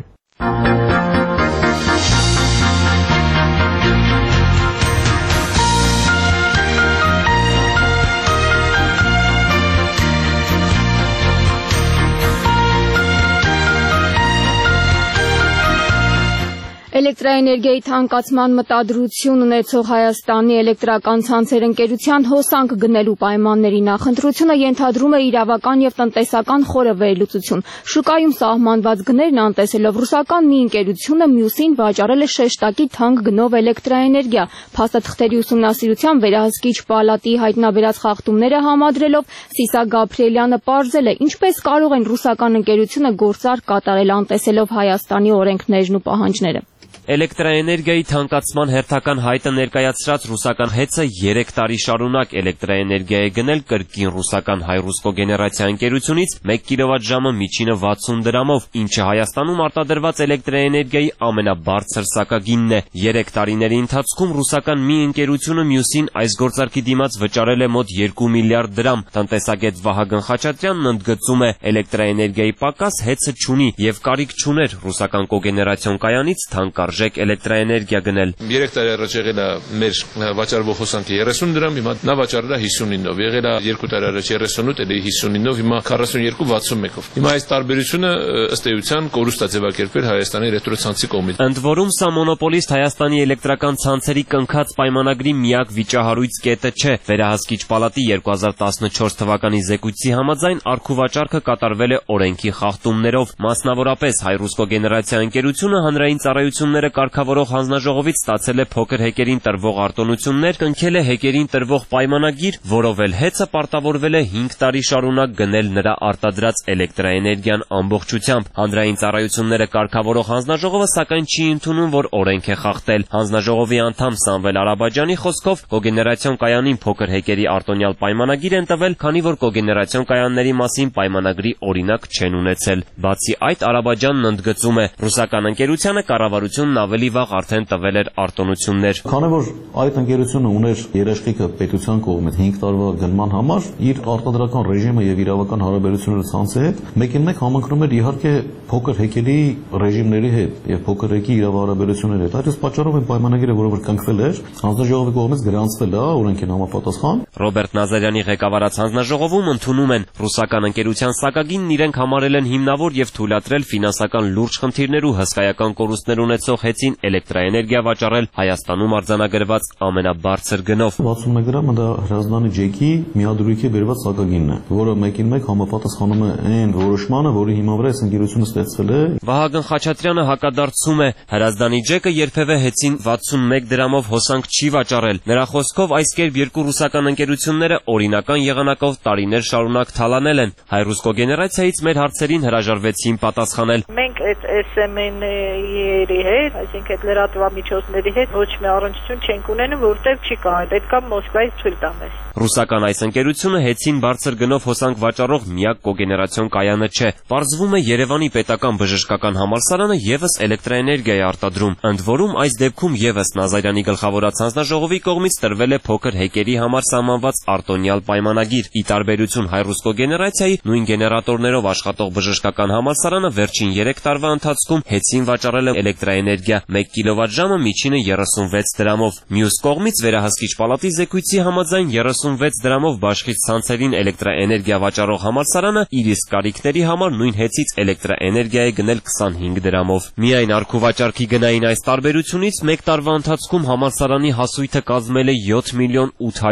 Էլեկտրաէներգիայի թանկացման մտադրություն ունեցող Հայաստանի էլեկտրական ցանցեր ընկերության հոսանք գնելու պայմանների նախընտրությունը ենթադրում է իրավական եւ տնտեսական խորը վերլուծություն։ Շուկայում սահմանված գներն անտեսելով ռուսական մի ընկերությունը մյուսին վաճառել է շեշտակի թանկ գնով էլեկտրաէներգիա։ Փաստաթղթերի ուսումնասիրության վերահսկիչ պալատի հայտնաբերած խախտումները համադրելով Սիսա Գաբրիելյանը պարզել է, ինչպես կարող են ռուսական ընկերությունը գործարք կատարել անտեսելով Հայաստանի օրենքներն ու պահանջները։ Էլեկտրաէներգիայի թանկացման հերթական հայտը ներկայացրած ռուսական ՀԵՑ-ը 3 տարի շարունակ էլեկտրաէներգիա է գնել կրկին ռուսական Հայրուսկո գեներացիա ընկերությունից 1 կիլովատժամը միջինը 60 դրամով, ինչը Հայաստանում արտադրված էլեկտրաէներգիայի ամենաբարձր սակագինն է։ 3 տարիների ընթացքում ռուսական մի ընկերությունը մյուսին այս գործարքի դիմաց վճարել է մոտ 2 միլիարդ դրամ։ Տնտեսագետ Վահագն Խաչատրյանն ընդգծում է, էլեկտրաէներգիայի պակաս ՀԵՑ-ը չունի եւ կարիք չուներ ռուսական կոգեներացիոն կայանից թանկարժեք էլեկտրաէներգիա գնել։ 3 տարի առաջ եղել է մեր վաճառվող հոսանքը 30 դրամ, հիմա նա վաճառել է 59-ով, եղել է 2 տարի առաջ 38, էլի 59-ով, հիմա 42-61-ով։ Հիմա այս տարբերությունը ըստ էության կորուստ է ձևակերպել Հայաստանի էլեկտրոցանցի կողմից։ Ընդ որում սա մոնոպոլիստ Հայաստանի էլեկտրական ցանցերի կնքած պայմանագրի միակ վիճահարույց կետը չէ։ Վերահսկիչ պալատի 2014 թվականի զեկույցի համաձայն արքուվաճառքը կատարվել է օրենքի խախտումներով։ Մասնավորապես Հայրուսկո գեներացիա ընկերությունը հանրային ծառայությունները կարգավորող հանձնաժողովից ստացել է փոքր հեկերին տրվող արտոնություններ, կնքել է հեկերին տրվող պայմանագիր, որով էլ ՀԵՑ-ը պարտավորվել է 5 տարի շարունակ գնել նրա արտադրած էլեկտրաէներգիան ամբողջությամբ։ Հանրային ծառայությունները կարգավորող հանձնաժողովը սակայն չի ընդունում, որ օրենք է խախտել։ Հանձնաժողովի անդամ Սամվել Արաբաջյանի խոսքով կոգեներացիոն կայանին փոքր հեկերի արտոնյալ պայմանագիր են տվել, քանի որ կոգեներացիոն կայանների մասին պայմանագրի օրինակ չեն ունեցել։ Բացի այդ, Արաբաջյանն ընդգծում է, ռուսական ընկերությանը կառավարությունն ավելի վաղ արդեն տվել էր արտոնություններ։ Քանի որ այդ ընկերությունը ուներ երաշխիքը պետության կողմից 5 տարվա գնման համար, իր արտադրական ռեժիմը եւ իրավական հարաբերությունները ցանցի հետ մեկին մեկ համընկնում էր իհարկե փոքր հեկերի ռեժիմների հետ եւ փոքր հեկի իրավահարաբերությունների հետ։ Այս պատճառով այն պայմանագիրը, որը կնքվել էր, հանձնաժողովի կողմից գրանցվել է օրենքին համապատասխան։ Ռոբերտ Նազարյանի ղեկավարած հանձնաժողովում ընդունում են ռուսական ընկերության սակագինն իրենք համարել են հիմնավոր եւ թույլատրել ֆինանսական լուրջ խնդիրներ ու հսկայական կորուստներ ունեցող ՀԵՑ-ին էլեկտրաէներգիա վաճառել Հայաստանում արձանագրված ամենաբարձր գնով։ 61 գրամը դա Հրազդանի ջեկի միադրույքի բերված սակագինն է, որը մեկին մեկ համապատասխանում է այն որոշմանը, որի հիման վրա այս ընկերությունը ստեղծվել է։ Վահագն Խաչատրյանը հակադարձում է, Հրազդանի ջեկը երբևէ ՀԵՑ-ին 61 դրամով հոսանք չի վաճառել։ Նրա խոսքով այս կերպ երկու ռուսական ընկերությունները օրինական եղանակով տարիներ շարունակ թալանել են։ Հայրուսկո գեներացիայից մեր հարցերին հրաժարվեցին պատասխանել։ Մենք այդ SMN-երի հետ, այսինքն այդ լրատվամիջոցների հետ ոչ մի առնչություն չենք ունենում, որտեղ չի կարող, պետք է Մոսկվայից թույլ տա մեզ։ Ռուսական այս ընկերությունը ՀԵՑ-ին բարձր գնով հոսանք վաճառող միակ կոգեներացիոն կայանը չէ։ Պարզվում է Երևանի պետական բժշկական համալսարանը եւս էլեկտրաէներգիա է արտադրում։ Ընդ որում այս դեպքում եւս Նազարյանի գլխավորած հանձնաժողովի կողմից տրվել է փոքր հեկերի համար սահմանված արտոնյալ պայմանագիր։ Ի տարբերություն Հայրուսկո գեներացիայի, նույն գեներատորներով աշխատող բժշկական համալսարանը վերջին 3 տարվա ընթացքում ՀԵՑ-ին վաճառել է էլեկտրաէներգիա 1 կիլովատժամը միջինը 36 դրամով։ Մյուս կողմից Վերահսկիչ պալատի զեկույցի համաձայն 36 դրամով բաշխից ցանցերին էլեկտրաէներգիա վաճառող համալսարանը իր իսկ կարիքների համար նույն ՀԵՑ-ից էլեկտրաէներգիա է գնել 25 դրամով։ Միայն արքուվաճառքի գնային այս տարբերությունից 1 տարվա ընթացքում համալսարանի հասույթը կազմել է 7 միլիոն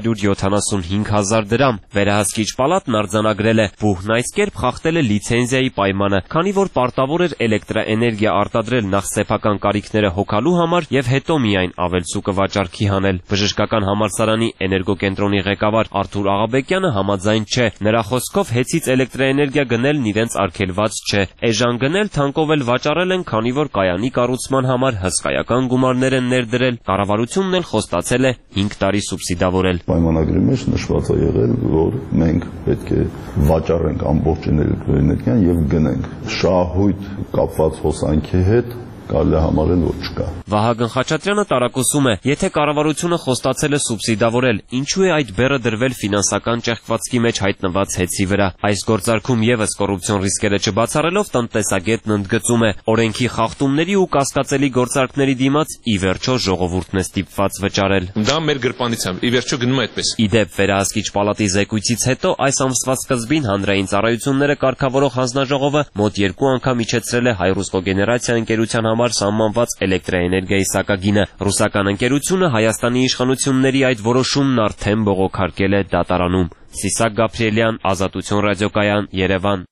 875 հազար դրամ։ Վերահսկիչ պալատն արձանագրել է, բուհն այս կերպ խախտել է լիցենզիայի պայմանը, քանի որ պարտավոր էր էլեկտրաէներգիա արտադրել նախ սեփական կարիքները հոգալու համար եւ հետո միայն ավելցուկը վաճառքի հանել։ Բժշկական համալսարանի էներգոկենտրոնի ղեկավար Արթուր Աղաբեկյանը համաձայն չէ։ Նրա խոսքով ՀԵՑ-ից էլեկտրաէներգիա գնելն իրենց արգելված չէ։ Էժան գնել, թանկով էլ վաճառել են, քանի որ կայանի կառուցման համար հսկայական գումարներ են ներդրել։ Կառավարությունն էլ խոստացել է 5 տարի սուբսիդավորել։ Պայմանագրի մեջ նշված է եղել, որ մենք պետք է վաճառենք ամբողջ էլեկտրաէներգիան եւ գնենք։ Շահույթ կապված հոսանքի հետ կարելի է համարել, որ չկա։ Վահագն Խաչատրյանը տարակուսում է, եթե կառավարությունը խոստացել է սուբսիդավորել, ինչու է այդ բեռը դրվել ֆինանսական ճեղքվածքի մեջ հայտնված ՀԵՑ-ի վրա։ Այս գործարքում եւս կոռուպցիոն ռիսկերը չբացառելով տնտեսագետն ընդգծում է, օրենքի խախտումների ու կասկածելի գործարքների դիմաց ի վերջո ժողովուրդն է ստիպված վճարել։ Դա մեր գրպանիցությամբ ի վերջո գնում է այդպես։ Ի դեպ Վերահսկիչ պալատի զեկույցից հետո այս ամսվա սկզբին հանրային ծառայությունները կարգավորող հանձնաժողովը մոտ 2 անգամ իջեցրել է Հայրուսկո գեներացիա ընկերության համար սահմանված էլեկտրաէներգիայի սակագինը։ Ռուսական ընկերությունը Հայաստանի իշխանությունների այդ որոշումն արդեն բողոքարկել է դատարանում։ Սիսակ Գաբրիելյան, Ազատություն ռադիոկայան, Երևան։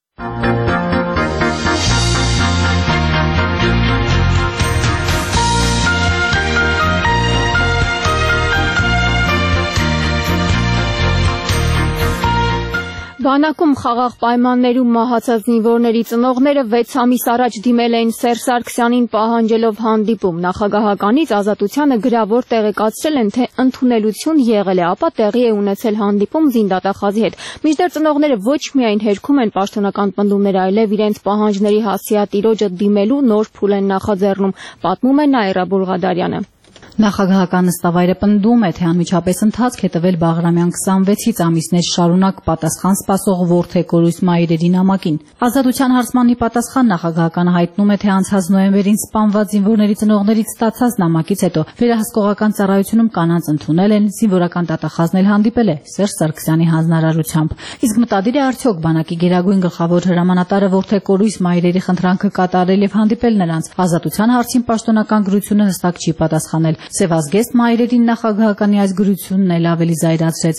Բանակում խաղաղ պայմաններում մահացած զինվորների ծնողները 6 ամիս առաջ դիմել էին Սերժ Սարգսյանին պահանջելով հանդիպում։ Նախագահականից Ազատությանը գրավոր տեղեկացրել են, թե ընդունելություն եղել է, ապա տեղի է ունեցել հանդիպում զինդատախազի հետ։ Մինչդեռ ծնողները ոչ միայն հերքում են պաշտոնական պնդումներ, այլև իրենց պահանջների հասցեատիրոջը դիմելու նոր փուլ են նախաձեռնում, պատմում է Նաիրա Բուլղադարյանը։ Նախագահական նստավայրը պնդում է, թե անմիջապես ընթացք է տվել Բաղրամյան 26 ամիսներ շարունակ պատասխան սպասող որդեկորույս մայրերի նամակին։ Ազատության հարցմանի պատասխան նախագահականը հայտնում է, թե անցած նոյեմբերին սպանված զինվորների ծնողներից ստացած նամակից հետո վերահսկողական ծառայությունում կանանց ընդունել են, զինվորական դատախազն էլ հանդիպել է Սերժ Սարգսյանի հանձնարարությամբ։ Իսկ մտադիր է արդյոք բանակի գերագույն գլխավոր հրամանատարը որդեկորույս մայրերի խնդրանքը կատարել եւ հանդիպել նրանց։ Ազատության հարցին պաշտոնական գրությունը հստակ չի պատասխանել։ Սևազգեստ մայրերին նախագահականի այս գրությունն էլ ավելի զայրացրեց։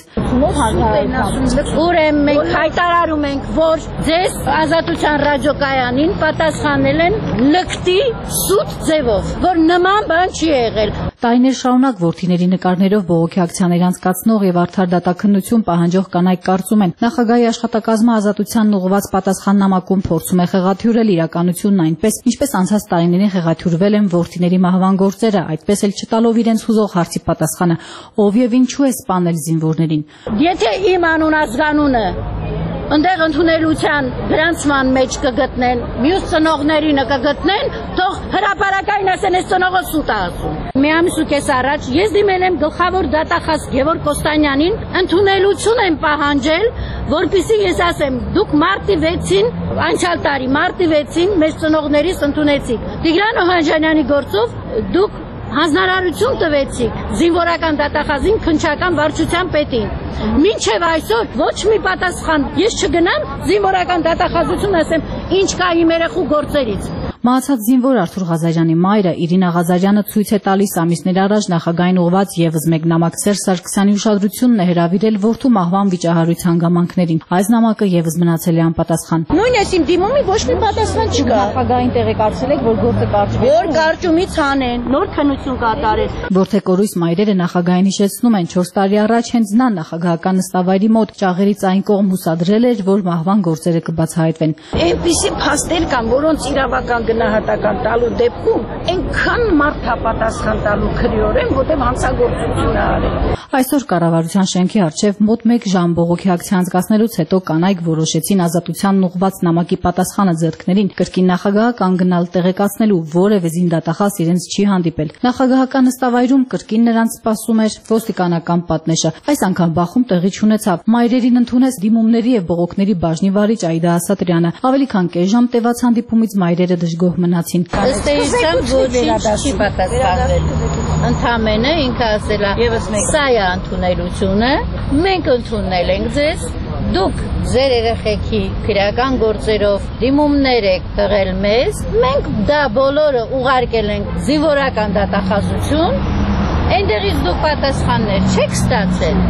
Ուրեմն մենք հայտարարում ենք, որ ձեզ Ազատության ռադիոկայանին պատասխանել են լկտի սուտ ձևով, որ նման բան չի եղել։ Տարիներ շարունակ որդիների նկարներով բողոքի ակցիաներ անցկացնող եւ արդար դատաքննություն պահանջող կանայք կարծում են, նախագահի աշխատակազմը Ազատությանն ուղղված պատասխաննամակում փորձում է խեղաթյուրել իրականությունն այնպես, ինչպես անցած տարիներին խեղաթյուրվել են որդիների մահվան գործերը, այդպես էլ չտալով իրենց հուզող հարցի պատասխանը, ով եւ ինչու է սպանել զինվորներին։ Եթե իմ անուն ազգանունը ընդեղ ընդունելության գրանցման մեջ կգտնեն, մյուս ծնողներինը կգտնեն, թող հրապարակային ասեն, այս ծնողը սուտ է ասում։ Մի ամիս ու կես առաջ ես դիմել եմ գլխավոր դատախազ Գևորգ Կոստանյանին, ընդունելություն եմ պահանջել, որպեսզի ես ասեմ, դուք մարտի 6-ին, անցյալ տարի մարտի 6-ին մեր ծնողներիս ընդունեցիք։ Տիգրան Օհանջանյանի գործով դուք հանձնարարություն տվեցիք զինվորական դատախազին քննչական վարչության պետին։ Մինչև այսօր ոչ մի պատասխան, ես չգնամ զինվորական դատախազություն ասեմ, ինչ կա իմ երեխու գործերից։ Մահացած զինվոր Արթուր Ղազարյանի մայրը Իրինա Ղազարյանը ցույց է տալիս ամիսներ առաջ նախագահային ուղղված եւս մեկ նամակ Սերժ Սարգսյանի ուշադրությունն է հրավիրել որդու մահվան վիճահարույց հանգամանքներին։ Այս նամակը եւս մնացել է անպատասխան։ Նույն էս իմ դիմումի ոչ մի պատասխան չկա։ Նախագահային տեղեկացրել եք, որ գործը կարճվի։ Որ կարճումից հանեն, նոր քննություն կատարել։ Որդեկորույս մայրերը նախագահային հիշեցնում են 4 տարի առաջ հենց նա նախագահական նստավայրի մոտ ճաղերից այն կողմ հուսադրել էր, որ մահվան գործերը կբացահայտվեն։ Այնպիսի փաստեր կան, որոնց իրավական գնահատական տալու դեպքում այնքան մարդապատասխան տալու քրեորեն, որտեղ հանցագործություն է արել։ Այսօր կառավարության շենքի առջև մոտ 1 ժամ բողոքի ակցիա անցկացնելուց հետո կանայք որոշեցին Ազատությանն ուղղված նամակի պատասխանը ձեռքներին կրկին նախագահական գնալ տեղեկացնելու, որևէ զինդատախազ իրենց չի հանդիպել։ Նախագահական նստավայրում կրկին նրանց սպասում էր ոստիկանական պատնեշը։ Այս անգամ բախում տեղի չունեցավ։ Մայրերին ընդունեց դիմումների եւ բողոքների բաժնի վարիչ Այդա Ասատրյանը։ Ավելի քան կես ժամ տևած հանդիպումից մայրերը դժգոհ մնացին։ Ըստ էության ոչինչ չի պատասխանվել։ Ընդամենը ինքը ասել է, սա է ընդունելությունը, մենք ընդունել ենք ձեզ, դուք ձեր երեխեքի քրեական գործերով դիմումներ եք տվել մեզ, մենք դա բոլորը ուղարկել ենք զինվորական դատախազություն, այնտեղից դուք պատասխաններ չեք ստացել։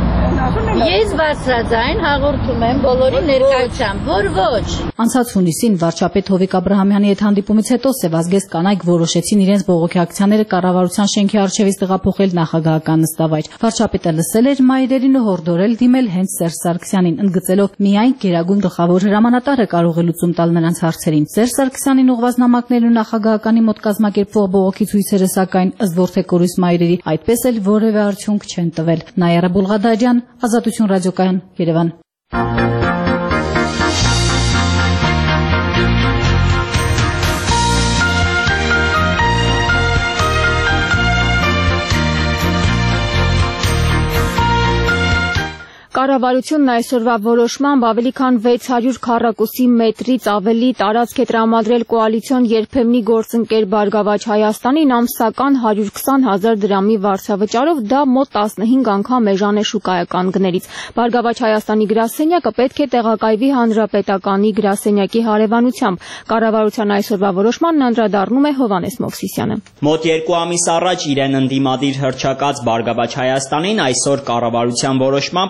Ես բարձրաձայն հաղորդում եմ բոլորի ներկայությամբ, որ ոչ։ Անցած հունիսին վարչապետ Հովիկ Աբրահամյանի հետ հանդիպումից հետո Սևազգեստ կանայք որոշեցին իրենց բողոքի ակցիաները կառավարության շենքի առջևից տեղափոխել նախագահական նստավայր։ Վարչապետը լսել էր մայրերին ու հորդորել դիմել հենց Սերժ Սարգսյանին, ընդգծելով միայն գերագույն գլխավոր հրամանատարը կարող է լուծում տալ նրանց հարցերին։ Սերժ Սարգսյանին ուղղված նամակներն ու նախագահականի մոտ կազմակերպվող բողոքի ցույցերը սակայն ըստ որդեկորույս մայրերի այդպես էլ որևէ արդյունք չեն տվել։ Նաիրա Բուլղադարյան, Ազատություն ռադիոկայան, Երևան։ Կառավարությունն այսօրվա որոշմամբ ավելի քան 600 քառակուսի մետրից ավելի տարածք է տրամադրել կոալիցիոն երբեմնի գործընկեր Բարգավաճ Հայաստանին ամսական 120,000 դրամի վարձավճարով, դա մոտ 15 անգամ էժան է շուկայական գներից։ Բարգավաճ Հայաստանի գրասենյակը պետք է տեղակայվի Հանրապետականի գրասենյակի հարևանությամբ։ Կառավարության այսօրվա որոշմանն անդրադառնում է Հովհաննես Մովսիսյանը։ Մոտ 2 ամիս առաջ իրեն ընդդիմադիր հռչակած Բարգավաճ Հայաստանին այսօր կառավարության որոշմամբ նոր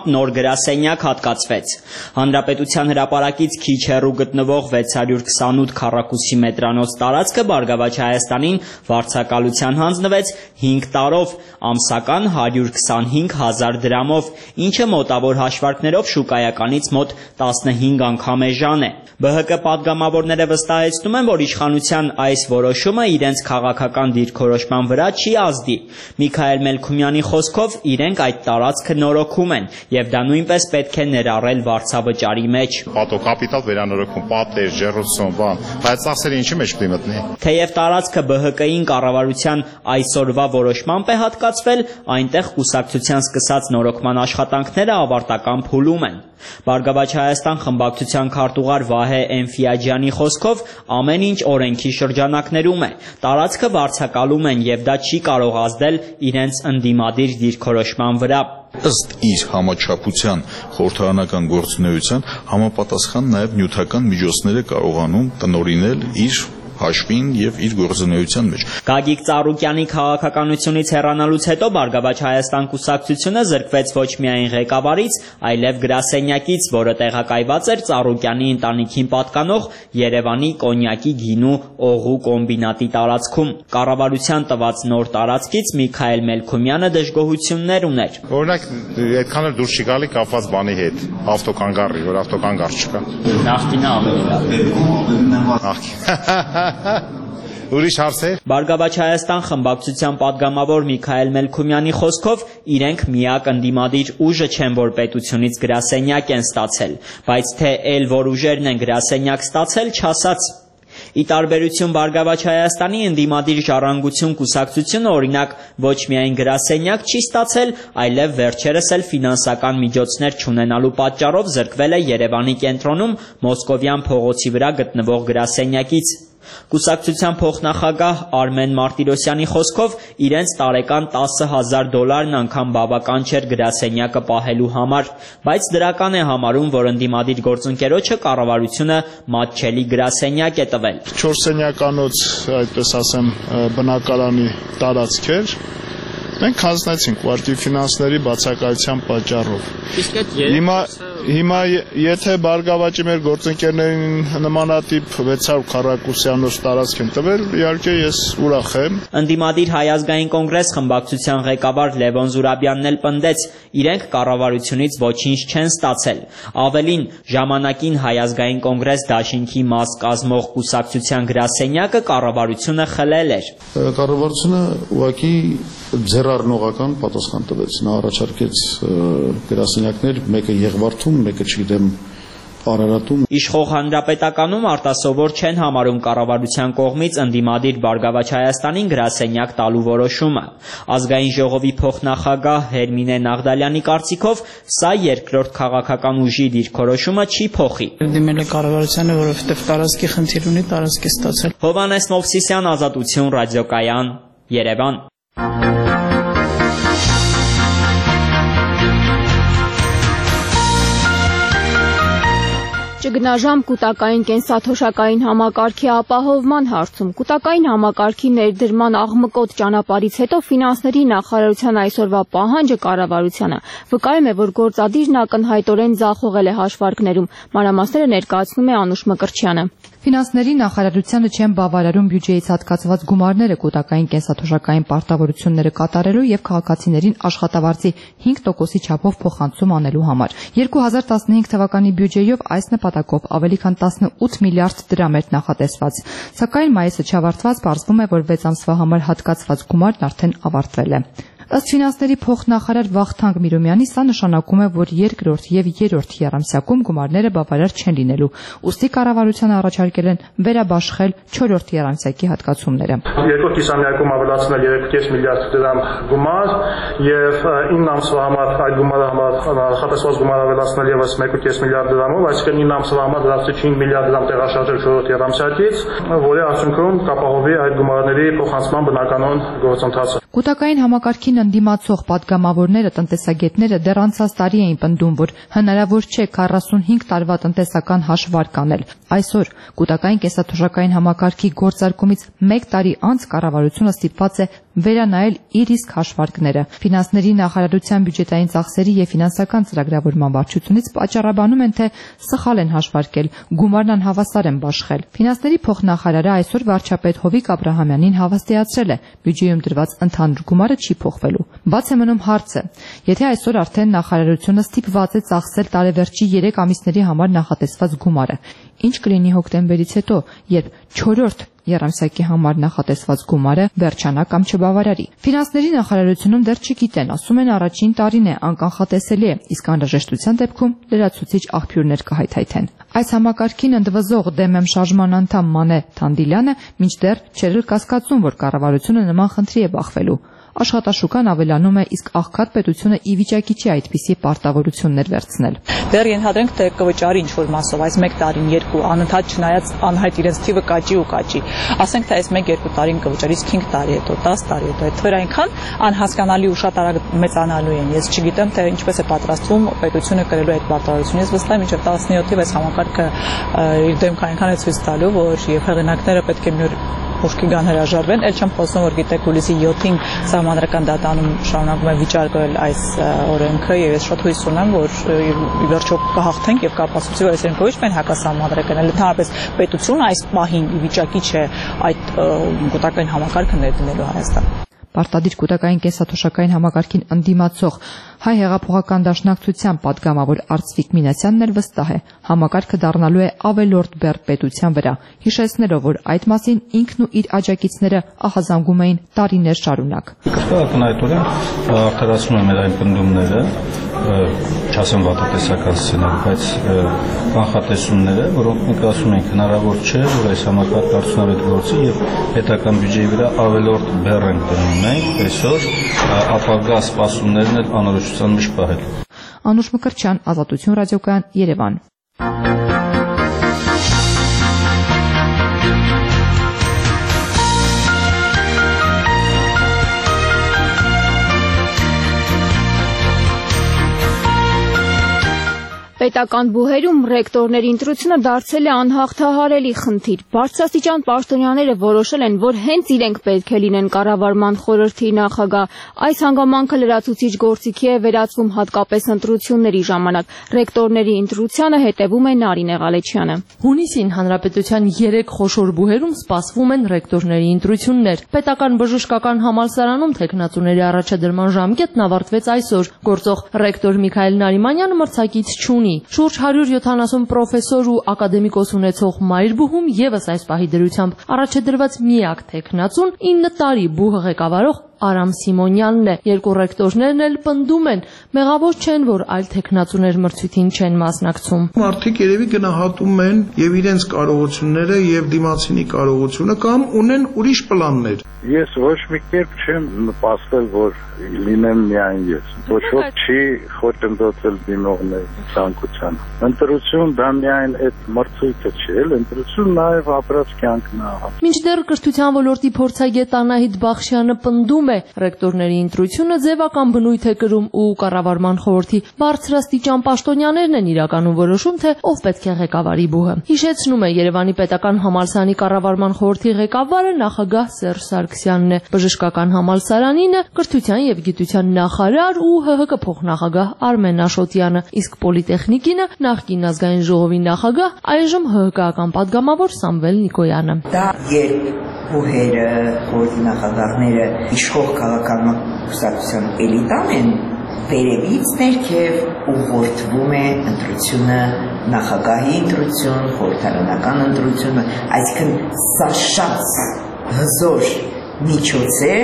գրասենյակ հատկացվեց։ Հանրապետության հրապարակից քիչ հեռու գտնվող 628 քառակուսի մետրանոց տարածքը Բարգավաճ Հայաստանին վարձակալության հանձնվեց 5 տարով, ամսական 125,000 դրամով, ինչը մոտավոր հաշվարկներով շուկայականից մոտ 15 անգամ էժան է։ ԲՀԿ պատգամավորները վստահեցնում են, որ իշխանության այս որոշումը իրենց քաղաքական դիրքորոշման վրա չի ազդի։ Միքայել Մելքումյանի խոսքով իրենք այդ տարածքը նորոգում են, եւ դա նույնպես պետք է ներառել վարձավճարի մեջ։ Պատո կապիտալ վերանորոգում, պատեր, ջեռուցում, բան, բայց ծախսերը ինչի մեջ պետք է մտնի։ Թեև տարածքը ԲՀԿ-ին կառավարության այսօրվա որոշմամբ է հատկացվել, այնտեղ կուսակցության սկսած նորոգման աշխատանքները ավարտական փուլում են։ Բարգավաճ Հայաստան խմբակցության քարտուղար Վահե Էնֆիաջյանի խոսքով ամեն ինչ օրենքի շրջանակներում է։ Տարածքը վարձակալում են եւ դա չի կարող ազդել իրենց ընդդիմադիր դիրքորոշման վրա։ Ըստ իր համաչափության խորհրդարանական գործունեության համապատասխան նաև նյութական միջոցներ է կարողանում տնօրինել իր հաշվին եւ իր գործունեության մեջ։ Գագիկ Ծառուկյանի քաղաքականությունից հեռանալուց հետո Բարգավաճ Հայաստան կուսակցությունը զրկվեց ոչ միայն ղեկավարից, այլև գրասենյակից, որը տեղակայված էր Ծառուկյանի ընտանիքին պատկանող Երևանի կոնյակի գինու օղու կոմբինատի տարածքում։ Կառավարության տված նոր տարածքից Միքայել Մելքումյանը դժգոհություններ ուներ։ Օրինակ, այդքան էլ դուրս չի գալի կապված բանի հետ, ավտոկանգառի, որ ավտոկանգառ չկա։ Նախկինը ավելի լավ։ Ուրիշ հարցեր։ Բարգավաճ Հայաստան խմբակցության պատգամավոր Միքայել Մելքումյանի խոսքով իրենք միակ ընդդիմադիր ուժը չեն, որ պետությունից գրասենյակ են ստացել, բայց թե ել որ ուժերն են գրասենյակ ստացել, չասաց։ Ի տարբերություն Բարգավաճ Հայաստանի ընդդիմադիր ժառանգություն կուսակցությունը օրինակ ոչ միայն գրասենյակ չի ստացել, այլև վերջերս էլ ֆինանսական միջոցներ չունենալու պատճառով զրկվել է Երևանի կենտրոնում Մոսկովյան փողոցի վրա գտնվող գրասենյակից։ Կուսակցության փոխնախագահ Արմեն Մարտիրոսյանի խոսքով իրենց տարեկան $10,000 անգամ բավական չէր գրասենյակը պահելու համար, բայց դրական է համարում, որ ընդդիմադիր գործընկերոջը կառավարությունը մատչելի գրասենյակ է տվել։ 4 սենյականոց, այդպես ասեմ, բնակարանի տարածք էր։ Մենք հանձնեցինք ուղղակի ֆինանսների բացակայության պատճառով։ Հիմա եթե Բարգավաճի մեր գործընկերներին նմանատիպ 600 քառակուսյանոց տարածք են տվել, իհարկե ես ուրախ եմ։ Ընդդիմադիր Հայ ազգային կոնգրես խմբակցության ղեկավար Լևոն Զուրաբյանն էլ պնդեց, իրենք կառավարությունից ոչինչ չեն ստացել։ Ավելին, ժամանակին Հայ ազգային կոնգրես դաշինքի մաս կազմող կուսակցության գրասենյակը կառավարությունը խլել էր։ Կառավարությունը ուղղակի ձեռառնողական պատասխան տվեց։ Նա առաջարկեց գրասենյակներ, մեկը Եղվարդում, մեկը չգիտեմ Արարատում։ Իշխող հանրապետականում արտասովոր չեն համարում կառավարության կողմից ընդդիմադիր Բարգավաճ Հայաստանին գրասենյակ տալու որոշումը։ Ազգային ժողովի փոխնախագահ Հերմինե Նաղդալյանի կարծիքով սա երկրորդ քաղաքական ուժի դիրքորոշումը չի փոխի։ Դիմել է կառավարությանը, որովհետև տարածքի խնդիր ունի, տարածք է ստացել։ Հովհաննես Մովսիսյան, Ազատություն, Ռադիոկայան, Երևան։ Ճգնաժամ կൂട്ടակային կենսաթոշակային համակարգի ապահովման հարցում։ Կൂട്ടակային համակարգի ներդրման աղմկոտ ճանապարհից հետո ֆինանսների նախարարության այսօրվա պահանջը կառավարությանը վկայում է, որ գործադիրն ակնհայտորեն ձախողել է հաշվարկներում։ Մանրամասները ներկայացնում է Անուշ Մկրտչյանը։ Ֆինանսների նախարարությանը չեն բավարարում բյուջեից հատկացված գումարները կൂട്ടակային կենսաթոշակային պարտավորությունները կատարելու եւ քաղաքացիներին աշխատավարձի 5%-ի չափով փոխանցում անելու համար։ 2015 թվականի բյուջեյով այս նպատակով ավելի քան 18 միլիարդ դրամ էր նախատեսված, սակայն մայիսը չավարտված պարզվում է, որ 6 ամսվա համար հատկացված գումարն արդեն ավարտվել է։ Ըստ ֆինանսների փոխնախարար Վախթանգ Միրոմյանի, սա նշանակում է, որ երկրորդ եւ երրորդ եռամսյակում գումարները բավարար չեն լինելու, ուստի կառավարությանը առաջարկել են վերաբաշխել 4-րդ եռամսյակի հատկացումները։ Երկրորդ կիսամյակում ավելացնել 3.5 միլիարդ դրամ գումար եւ 9 ամսվա համար այդ գումարը նախատեսված գումար ավելացնել եւս 1.5 միլիարդ դրամով, այսինքն 9 ամսվա համար դրացի 5 միլիարդ դրամ տեղաշարժել 4-րդ եռամսյակից, որի արդյունքում կապահովի այդ գումարների փոխանցման բնականon գործընթացը։ Կൂട്ടակային համակարգին ընդդիմացող պատգամավորները, տնտեսագետները դեռ անցած տարի էին պնդում, որ հնարավոր չէ 45 տարվա տնտեսական հաշվարկ անել։ Այսօր կൂട്ടակային կենսաթոշակային համակարգի գործարկումից 1 տարի անց կառավարությունը ստիպված է վերանայել իր իսկ հաշվարկները։ Ֆինանսների նախարարության բյուջետային ծախսերի եւ ֆինանսական ծրագրավորման վարչությունից պատճառաբանում են, թե սխալ են հաշվարկել, գումարն անհավասար են բաշխել։ Ֆինանսների փոխնախարարը այսօր վարչապետ Հովիկ Աբրահամյանին հավաստիացրել է, բյուջեում դրված ընդհանուր գումարը չի փոխվելու։ Բաց է մնում հարցը. եթե այսօր արդեն նախարարությունը ստիպված է ծախսել տարեվերջի 3 ամիսների համար նախատեսված գումարը, ինչ կլինի հոկտեմբերից հետո, երբ 4-րդ եռամսյակի համար նախատեսված գումարը վերջանա կամ չբավարարի։ Ֆինանսների նախարարությունում դեռ չգիտեն, ասում են առաջին տարին է, անկանխատեսելի է, իսկ անհրաժեշտության դեպքում լրացուցիչ աղբյուրներ կհայթայթեն։ Այս համակարգին ընդվզող ԴՄ շարժման անդամ Մանե Թանդիլյանը մինչդեռ չէր կասկածում, որ կառավարությունը նման խնդրի է բախվելու։ Աշխատաշուկան ավելանում է, իսկ աղքատ պետությունը ի վիճակի չի այդպիսի պարտավորություններ վերցնել։ Դեռ ենթադրենք, թե կվճարի ինչ-որ մասով, այս 1 տարին 2 անընդհատ չնայած անհայտ իրենց թիվը կաճի ու կաճի։ Ասենք, թե այս 1-2 տարին կվճարի, 5 տարի հետո, 10 տարի հետո, այդ թվերը այնքան անհասկանալի ու շատ արագ մեծանալու են։ Ես չգիտեմ, թե ինչպես է պատրաստվում պետությունը կրելու այդ պարտավորությունը։ Ես վստահ եմ, մինչև 17-ով այս համակարգը իր դեմքը այնքան է ցույց տալու, որ եւ հեղինակները պետք է մի օր ուշքի գան հրաժարվեն, ել չեմ խոսում, որ գիտեք հուլիսի 7-ին Սահմանադրական դատարանում շարունակում է վիճարկել այս օրենքը եւ ես շատ հույս ունեմ, որ ի վերջո կհաղթենք եւ կապացուցի, որ այս օրենքը ոչ միայն հակասահմանադրական, այլ ընդհանրապես պետությունը այս պահին ի վիճակի չէ այդ կൂട്ടակային համակարգը ներդնելու Հայաստան։ Պարտադիր կൂട്ടակային կենսաթոշակային համակարգին ընդդիմացող Հայ հեղափոխական դաշնակցության падգամավոր Արծվիկ Մինասյանն էլ վստահ է, համակարգը դառնալու է ավելորդ բեռ պետության վրա, հիշեցնելով, որ այդ մասին ինքն ու իր աջակիցները ահազանգում էին տարիներ շարունակ։ Ակնհայտորեն արդարացնում է մեր այն պնդումները, չասեմ վատատեսական սցենար, բայց կանխատեսումները, որոնք մենք ասում ենք հնարավոր չէ, որ այս համակարգը արդյունավետ գործի եւ պետական բյուջեի վրա ավելորդ բեռ ենք դնում մենք այսօր ապագա սպասումներն էլ անորոշության մեջ պահել։ Անուշ Մկրտչյան, Ազատություն ռադիոկայան, Երևան։ Պետական բուհերում ռեկտորների ընտրությունը դարձել է անհաղթահարելի խնդիր։ Բարձրաստիճան պաշտոնյաները որոշել են, որ հենց իրենք պետք է լինեն կառավարման խորհրդի նախագահ։ Այս հանգամանքը լրացուցիչ գործիքի է վերածվում հատկապես ընտրությունների ժամանակ։ Ռեկտորների ընտրությանը հետևում է Նարինե Ղալեչյանը։ Հունիսին հանրապետության 3 խոշոր բուհերում սպասվում են ռեկտորների ընտրություններ։ Պետական բժշկական համալսարանում թեկնածուների առաջադրման ժամկետն ավարտվեց այսօր։ Գործող ռեկտոր Միքայել Նարիմանյանը մրցակից չունի։ Շուրջ 170 պրոֆեսոր ու ակադեմիկոս ունեցող Մայրբուհում եւս այս պահի դրությամբ առաջ է դրված միակ թեկնածուն 9 տարի բուհը ղեկավարող Արամ Սիմոնյանն է։ Երկու ռեկտորներն էլ պնդում են, մեղավոր չեն, որ այլ թեկնածուներ մրցույթին չեն մասնակցում։ Մարդիկ երևի գնահատում են եւ իրենց կարողությունները եւ դիմացինի կարողությունը կամ ունեն ուրիշ պլաններ։ Ես ոչ մի կերպ չեմ նպաստել, որ լինեմ միայն ես։ Ոչ ոք չի խոչընդոտել դիմողների ցանկությանը։ Ընտրություն դա միայն այդ մրցույթը չէ, ընտրություն նաեւ ապրած կյանքն է։ Մինչդեռ կրթության ոլորտի փորձագետ Անահիտ Բախշյանը պնդում է, ռեկտորների ընտրությունը ձևական բնույթ է կրում ու կառավարման խորհրդի բարձրաստիճան պաշտոնյաներն են իրականում որոշում, թե ով պետք է ղեկավարի բուհը։ Հիշեցնում է Երևանի պետական համալսարանի կառավարման խորհրդի ղեկավարը նախագահ Սերժ Սարգսյանն է, բժշկական համալսարանինը կրթության եւ գիտության նախարար ու ՀՀԿ փոխնախագահ Արմեն Աշոտյանը, իսկ պոլիտեխնիկինը նախկին ազգային ժողովի նախագահ, այժմ ՀՀԿ-ական падգամավոր Սամվել Նիկոյանը։ Դա երբ բուհերը, խորհրդի նախագահները իշխող քաղաքական կուսակցության էլիտան են, վերևից ներքև ուղղորդվում է ընտրությունը, նախագահի ընտրություն, խորհրդարանական ընտրությունը, այսինքն սա շատ հզոր միջոց է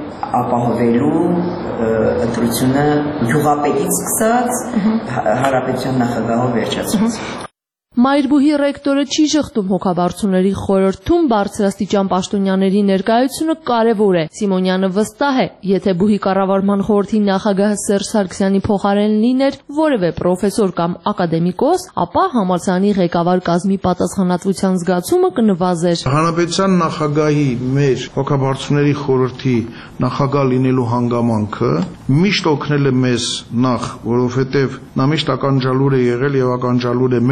ապահովելու ընտրությունը գյուղապետից սկսած հանրապետության նախագահով վերջացած։ Մայրբուհի ռեկտորը չի շղթում հոգաբարձուների խորհրդում բարձրաստիճան պաշտոնյաների ներկայությունը կարևոր է։ Սիմոնյանը վստահ է, եթե բուհի կառավարման խորհրդի նախագահ Սերժ Սարգսյանի փոխարեն լիներ որևէ պրոֆեսոր կամ ակադեմիկոս, ապա համալսարանի ղեկավար կազմի պատասխանատվության զգացումը կնվազեր։ Հանրապետության նախագահի մեր հոգաբարձուների խորհրդի նախագահ լինելու հանգամանքը միշտ օգնել է մեզ նախ, որովհետև նա միշտ ականջալուր է եղել եւ ականջալուր է մեր ծրագրի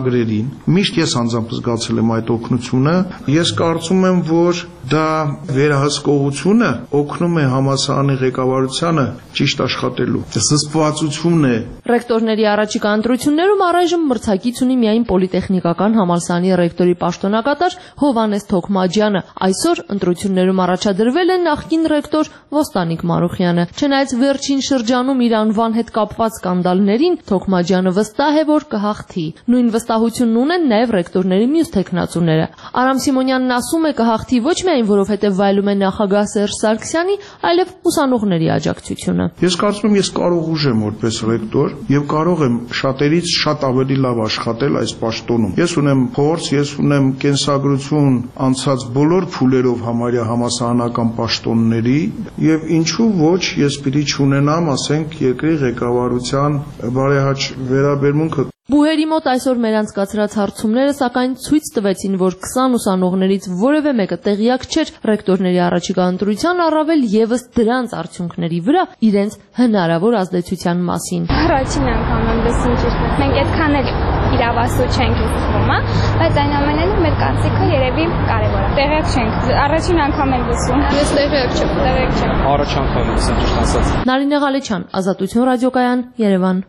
ծրագրերին։ Միշտ ես անձամբ զգացել եմ այդ օգնությունը։ Ես կարծում եմ, որ դա վերահսկողությունը օգնում է համալսարանի ղեկավարությանը ճիշտ աշխատելու։ Զսպվածությունն է։ Ռեկտորների առաջիկա ընտրություններում առայժմ մրցակից ունի միայն Պոլիտեխնիկական համալսարանի ռեկտորի պաշտոնակատար Հովհաննես Թոքմաջյանը։ Այսօր ընտրություններում առաջադրվել է նախկին ռեկտոր Ոստանիկ Մարուխյանը։ Չնայած վերջին շրջանում իր անվան հետ կապված սկանդալներին, Թոքմաջյանը վստահ է, որ կհաղթի։ Նույն վստահությունն ունեն նաև ռեկտորների մյուս թեկնածուները։ Արամ Սիմոնյանն ասում է կհաղթի ոչ միայն որովհետև վայելում է նախագահ Սերժ Սարգսյանի, այլև ուսանողների աջակցությունը։ Ես կարծում եմ, ես կարող ուժեմ որպես ռեկտոր եւ կարող եմ շատերից շատ ավելի լավ աշխատել այս պաշտոնում։ Ես ունեմ փորձ, ես ունեմ կենսագրություն անցած բոլոր փուլերով համարյա համասարանական պաշտոնների եւ ինչու ոչ ես պիտի չունենամ, ասենք, երկրի ղեկավարության բարեհաճ վերաբերմունքը։ Բուհերի մոտ այսօր մեր անցկացրած հարցումները սակայն ցույց տվեցին, որ 20 ուսանողներից որևէ մեկը տեղյակ չէր ռեկտորների առաջիկա ընտրության, առավել եւս դրանց արդյունքների վրա իրենց հնարավոր ազդեցության մասին։ Առաջին անգամ եմ լսում ճիշտ։ Մենք այդքան էլ իրավասու չենք լսվում, բայց այն ամենն մեր կարծիքը երևի կարևոր է։ Տեղյակ չենք։ Առաջին անգամ եմ լսում։ Ես տեղյակ չեմ։ Առաջ անգամ եմ լսում, ճիշտ ասած։ Նարինե Ղալեչյան, Ազատություն ռադիոկայան, Երևան։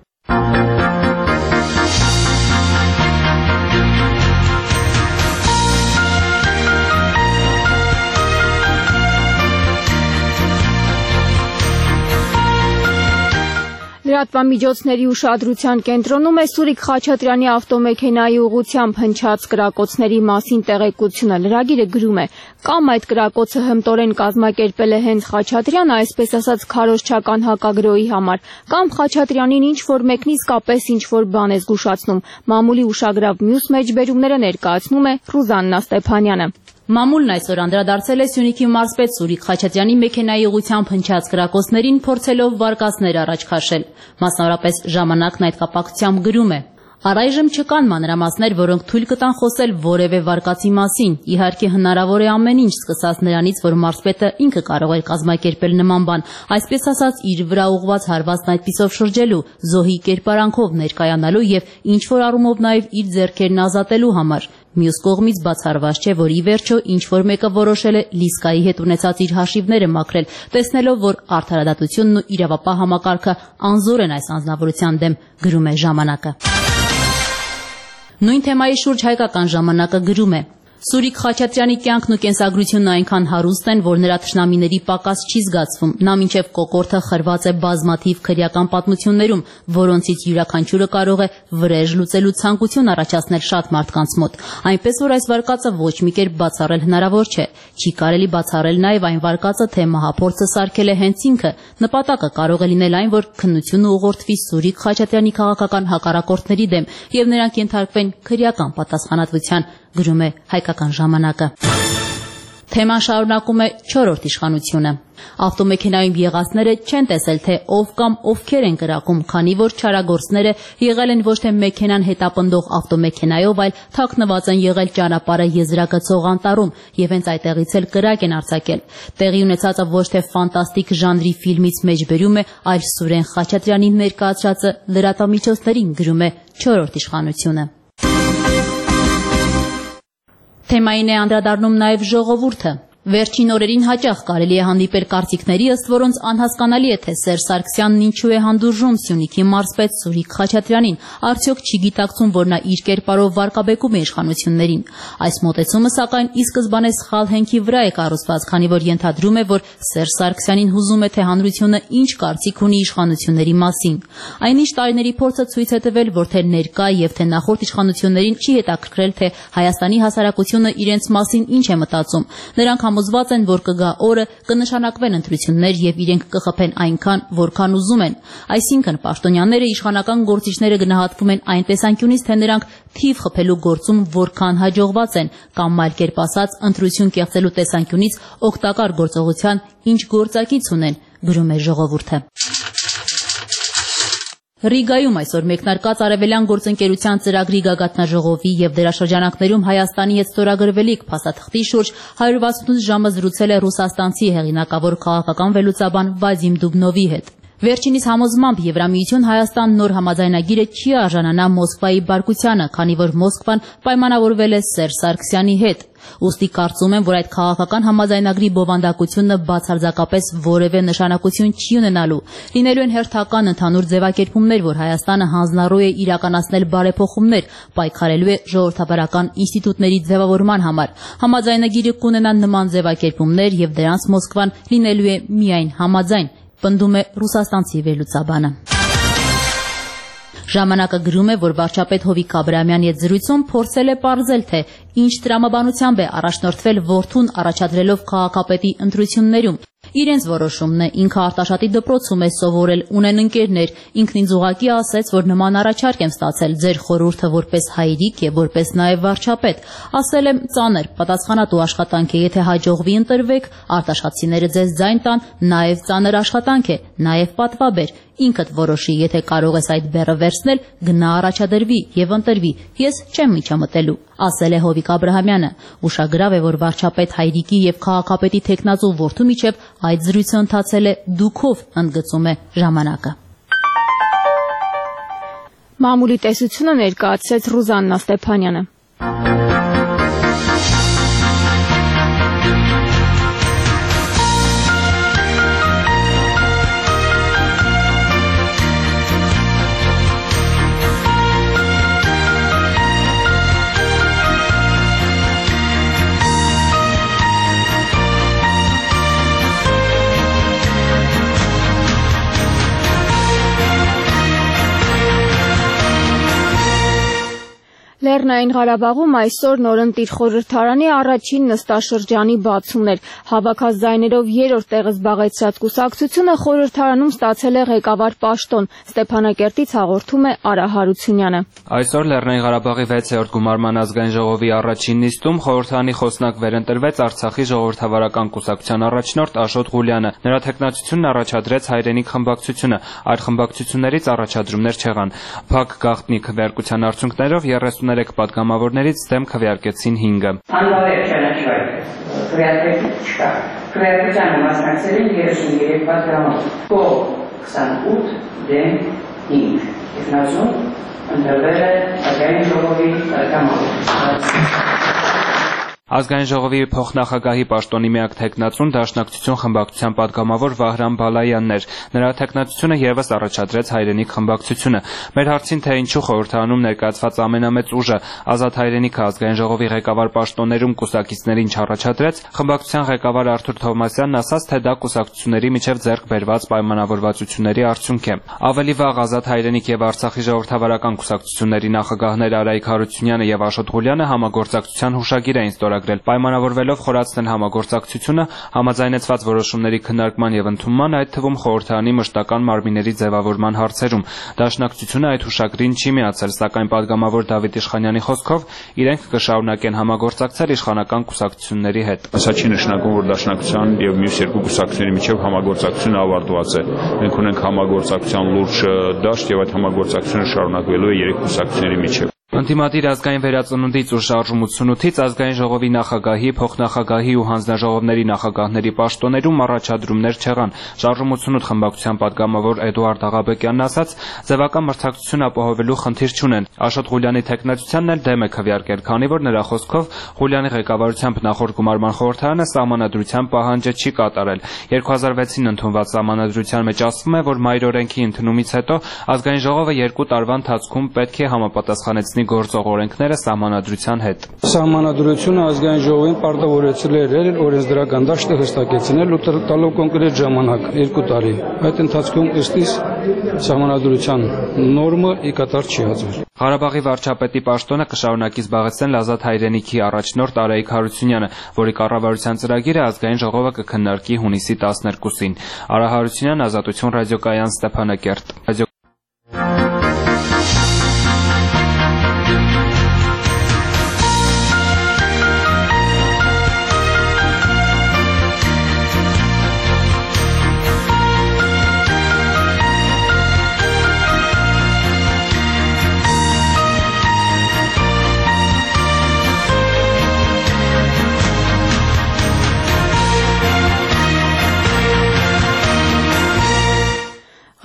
Լրատվամիջոցների ուշադրության կենտրոնում է Սուրիկ Խաչատրյանի ավտոմեքենայի ուղղությամբ հնչած կրակոցների մասին տեղեկությունը։ Լրագիրը գրում է. կամ այդ կրակոցը հմտորեն կազմակերպել է հենց Խաչատրյանը, այսպես ասած քարոզչական հակագրոհի համար, կամ Խաչատրյանին ինչ-որ մեկն իսկապես ինչ-որ բան է զգուշացնում։ Մամուլի ուշագրավ մյուս մեջբերումները ներկայացնում է Ռուզաննա Ստեփանյանը։ Մամուլն այսօր անդրադարձել է Սյունիքի մարզպետ Սուրիկ Խաչատրյանի մեքենայի ուղղությամբ հնչած կրակոցներին, փորձելով վարկածներ առաջ քաշել։ Մասնավորապես ժամանակն այդ կապակցությամբ գրում է. Առայժմ չկան մանրամասներ, որոնք թույլ կտան խոսել որևէ վարկածի մասին։ Իհարկե հնարավոր է ամեն ինչ, սկսած նրանից, որ մարզպետը ինքը կարող էր կազմակերպել նման բան, այսպես ասած իր վրա ուղված հարվածն այդպիսով շրջելու, զոհի կերպարանքով ներկայանալու եւ ինչ որ առումով նաեւ իր ձեռքերն ազատելու համար։ Մյուս կողմից բացառված չէ, որ ի վերջո ինչ-որ մեկը որոշել է Լիսկայի հետ ունեցած իր հաշիվները մաքրել, տեսնելով, որ արդարադատությունն ու իրավապահ համակարգը անզոր են այս անձնավորության դեմ, գրում է ժամանակը։ Նույն թեմայի շուրջ հայկական ժամանակը գրում է. Սուրիկ Խաչատրյանի կյանքն ու կենսագրությունն այնքան հարուստ են, որ նրա թշնամիների պակաս չի զգացվում։ Նա մինչև կոկորդը խրված է բազմաթիվ քրեական պատմություններում, որոնցից յուրաքանչյուրը կարող է վրեժ լուծելու ցանկություն առաջացնել շատ մարդկանց մոտ։ Այնպես որ այս վարկածը ոչ մի կերպ բացառել հնարավոր չէ։ Չի կարելի բացառել նաև այն վարկածը, թե մահափորձը սարքել է հենց ինքը։ Նպատակը կարող է լինել այն, որ քննությունը ուղղորդվի Սուրիկ Խաչատրյանի քաղաքական հակառակորդների դեմ եւ նրանք ենթարկվեն քրեական պատասխանատվության, գրում է հայկական ժամանակը։ Թեման շարունակում է 4-րդ իշխանությունը։ Ավտոմեքենայում եղածները չեն տեսել, թե ով կամ ովքեր են կրակում, քանի որ չարագործները եղել են ոչ թե մեքենան հետապնդող ավտոմեքենայով, այլ թաքնված են եղել ճանապարհը եզրագծող անտառում եւ հենց այդտեղից էլ կրակ են արձակել։ Տեղի ունեցածը ոչ թե ֆանտաստիկ ժանրի ֆիլմից մեջբերում է, այլ Սուրեն Խաչատրյանի ներկայացրածը լրատվամիջոցներին, գրում է 4-րդ իշխանությունը։ Թեմային է անդրադառնում նաև ժողովուրդը։ Վերջին օրերին հաճախ կարելի է հանդիպել կարծիքների, ըստ որոնց անհասկանալի է, թե Սերժ Սարգսյանն ինչու է հանդուրժում Սյունիքի մարզպետ Սուրիկ Խաչատրյանին, արդյոք չի գիտակցում, որ նա իր կերպարով վարկաբեկում է իշխանություններին։ Այս մոտեցումը, սակայն, ի սկզբանե սխալ հենքի վրա է կառուցված, քանի որ ենթադրում է, որ Սերժ Սարգսյանին հուզում է, թե հանրությունը ինչ կարծիք ունի իշխանությունների մասին։ Այնինչ տարիների փորձը ցույց է տվել, որ թե ներկա եւ թե նախորդ իշխանություններին չի հետաքրքրել, թե Հայաստանի հասարակությունը իրենց մասին ինչ է մտածում։ Նրանք համոզված են, որ կգա օրը, կնշանակվեն ընտրություններ եւ իրենք կխփեն այնքան, որքան ուզում են։ Այսինքն պաշտոնյաները, իշխանական գործիչները գնահատվում են այն տեսանկյունից, թե նրանք թիվ խփելու գործում որքան հաջողված են, կամ այլ կերպ ասած, ընտրություն կեղծելու տեսանկյունից օգտակար գործողության ինչ գործակից ունեն, գրում է ժողովուրդը։ Ռիգայում այսօր մեկնարկած Արևելյան գործընկերության ծրագրի գագաթնաժողովի եւ դերաշրջանակներում Հայաստանի հետ ստորագրվելիք փաստաթղթի շուրջ 168 ժամը զրուցել է ռուսաստանցի հեղինակավոր քաղաքական վերլուծաբան Վադիմ Դուբնովի հետ։ Վերջինիս համոզմամբ Եվրամիություն Հայաստան նոր համաձայնագիրը չի արժանանա Մոսկվայի բարկությանը, քանի որ Մոսկվան պայմանավորվել է Սերժ Սարգսյանի հետ։ Ուստի կարծում եմ, որ այդ քաղաքական համաձայնագրի բովանդակությունը բացարձակապես որևէ նշանակություն չի ունենալու։ Լինելու են հերթական ընդհանուր ձևակերպումներ, որ Հայաստանը հանձնառու է իրականացնել բարեփոխումներ, պայքարելու է ժողովրդավարական ինստիտուտների ձևավորման համար։ Համաձայնագիրը կունենա նման ձևակերպումներ եւ դրանց Մոսկվան լինելու է միայն համաձայն, պնդում է ռուսաստանցի վերլուծաբանը։ Ժամանակը գրում է, որ վարչապետ Հովիկ Աբրահամյանի հետ զրույցում փորձել է պարզել, թե ինչ տրամաբանությամբ է առաջնորդվել որդուն առաջադրելով քաղաքապետի ընտրություններում։ Իրենց որոշումն է, ինքը Արտաշատի դպրոցում է սովորել, ունեն ընկերներ, ինքն ինձ ուղղակի ասեց, որ նման առաջարկ եմ ստացել, ձեր խորհուրդը որպես հայրիկ եւ որպես նաեւ վարչապետ։ Ասել եմ, ծանր, պատասխանատու աշխատանք է, եթե հաջողվի ընտրվեք, արտաշատցիները ձեզ ձայն տան, նաեւ ծանր աշխատանք է, նաեւ պատվաբեր։ Ինքդ որոշի, եթե կարող ես այդ բեռը վերցնել, գնա առաջադրվի եւ ընտրվի։ Ես չեմ միջամտելու, ասել է Հովիկ Աբրահամյանը։ Ուշագրավ է, որ վարչապետ հայրիկի եւ քաղաքապետի թեկնածու որդու միջև այդ զրույցը ընթացել է դուքով, ընդգծում է ժամանակը։ Մամուլի տեսությունը ներկայացրեց Ռուզաննա Ստեփանյանը։ Լեռնային Ղարաբաղում այսօր նորընտիր խորհրդարանի առաջին նստաշրջանի բացումն էր։ Հավաքած ձայներով երրորդ տեղը զբաղեցրած կուսակցությունը խորհրդարանում ստացել է ղեկավար պաշտոն։ Ստեփանակերտից հաղորդում է Արա Հարությունյանը։ Այսօր Լեռնային Ղարաբաղի 6-րդ գումարման ազգային ժողովի առաջին նիստում խորհրդարանի խոսնակ վերընտրվեց Արցախի ժողովրդավարական կուսակցության առաջնորդ Աշոտ Ղուլյանը։ Նրա թեկնածությունն առաջադրեց Հայրենիք խմբակցությունը։ Այդ խմբակցություններից առաջադրումներ չեղան։ Փակ գաղտնի քվեարկության արդյունքներով 33 պատգամավորներից դեմ քվեարկեցին 5-ը։ Անվավեր չնչվայր, քվեարկել չկա։ Քվեարկությանը մասնակցել են 33 պատգամավոր, կողմ 28, դեմ 5։ Թեկնածուն ընտրվել է ազգային ժողովի պատգամավոր։ Ազգային ժողովի փոխնախագահի պաշտոնի միակ թեկնածուն Դաշնակցություն խմբակցության պատգամավոր Վահրամ Բալայանն էր։ Նրա թեկնածությունը եւս առաջադրեց Հայրենիք խմբակցությունը։ Մեր հարցին, թե ինչու խորհրդարանում ներկայացված ամենամեծ ուժը Ազատ Հայրենիքը ազգային ժողովի ղեկավար պաշտոններում կուսակիցներին չառաջադրեց, խմբակցության ղեկավար Արթուր Թովմասյանն ասաց, թե դա կուսակցությունների միջև ձեռք բերված պայմանավորվածությունների արդյունք է։ Ավելի վաղ Ազատ Հայրենիք եւ Արցախի ժողովրդավարական կուսակցությունների նախագահներ Արայիկ Հարությունյանը եւ Աշոտ Ղուլյանը համագործակցության հուշագիր էին ստորագրել, պայմանավորվելով խորացնել համագործակցությունը համաձայնեցված որոշումների քննարկման եւ ընդունման, այդ թվում խորհրդարանի մշտական մարմինների ձևավորման հարցերում։ Դաշնակցությունը այդ հուշագրին չի միացել, սակայն պատգամավոր Դավիթ Իշխանյանի խոսքով իրենք կշարունակեն համագործակցել իշխանական կուսակցությունների հետ։ Սա չի նշանակում, որ Դաշնակցության եւ մյուս երկու կուսակցությունների միջև համագործակցությունը ավարտված է։ Մենք ունենք համագործակցության լուրջ դաշտ եւ այդ համագործակցությունը շարունակվելու է երեք կուսակցությունների միջև։ Ընդդիմադիր ազգային վերածնունդից ու շարժում 88-ից ազգային ժողովի նախագահի, փոխնախագահի ու հանձնաժողովների նախագահների պաշտոններում առաջադրումներ չեղան։ Շարժում 88 խմբակցության պատգամավոր Էդուարդ Աղաբեկյանն ասաց, ձևական մրցակցություն ապահովելու խնդիր չունեն։ Աշոտ Ղուլյանի թեկնածությանն էլ դեմ է քվեարկել, քանի որ նրա խոսքով Ղուլյանի ղեկավարությամբ նախորդ գումարման խորհրդարանը սահմանադրության պահանջը չի կատարել։ 2006-ին ընդունված սահմանադրության մեջ ասվում է, որ մայր օրենքի ընդունումից հետո ազգային ժողովը 2 տարվա ընթացքում պետք է համապատասխանեցնի գործող օրենքները սահմանադրության հետ։ Սահմանադրությունը ազգային ժողովին պարտավորեցել էր օրենսդրական դաշտը հստակեցնել ու տալով կոնկրետ ժամանակ 2 տարի։ Այդ ընթացքում ըստիս սահմանադրության նորմը ի կատար չի հաձվել։ Ղարաբաղի վարչապետի պաշտոնը կշարունակի զբաղեցնել Ազատ Հայրենիքի առաջնորդ Արայիկ Հարությունյանը, որի կառավարության ծրագիրը ազգային ժողովը կքննարկի հունիսի 12-ին։ Արա Հարությունյան, Ազատություն ռադիոկայան, Ստեփանակերտ։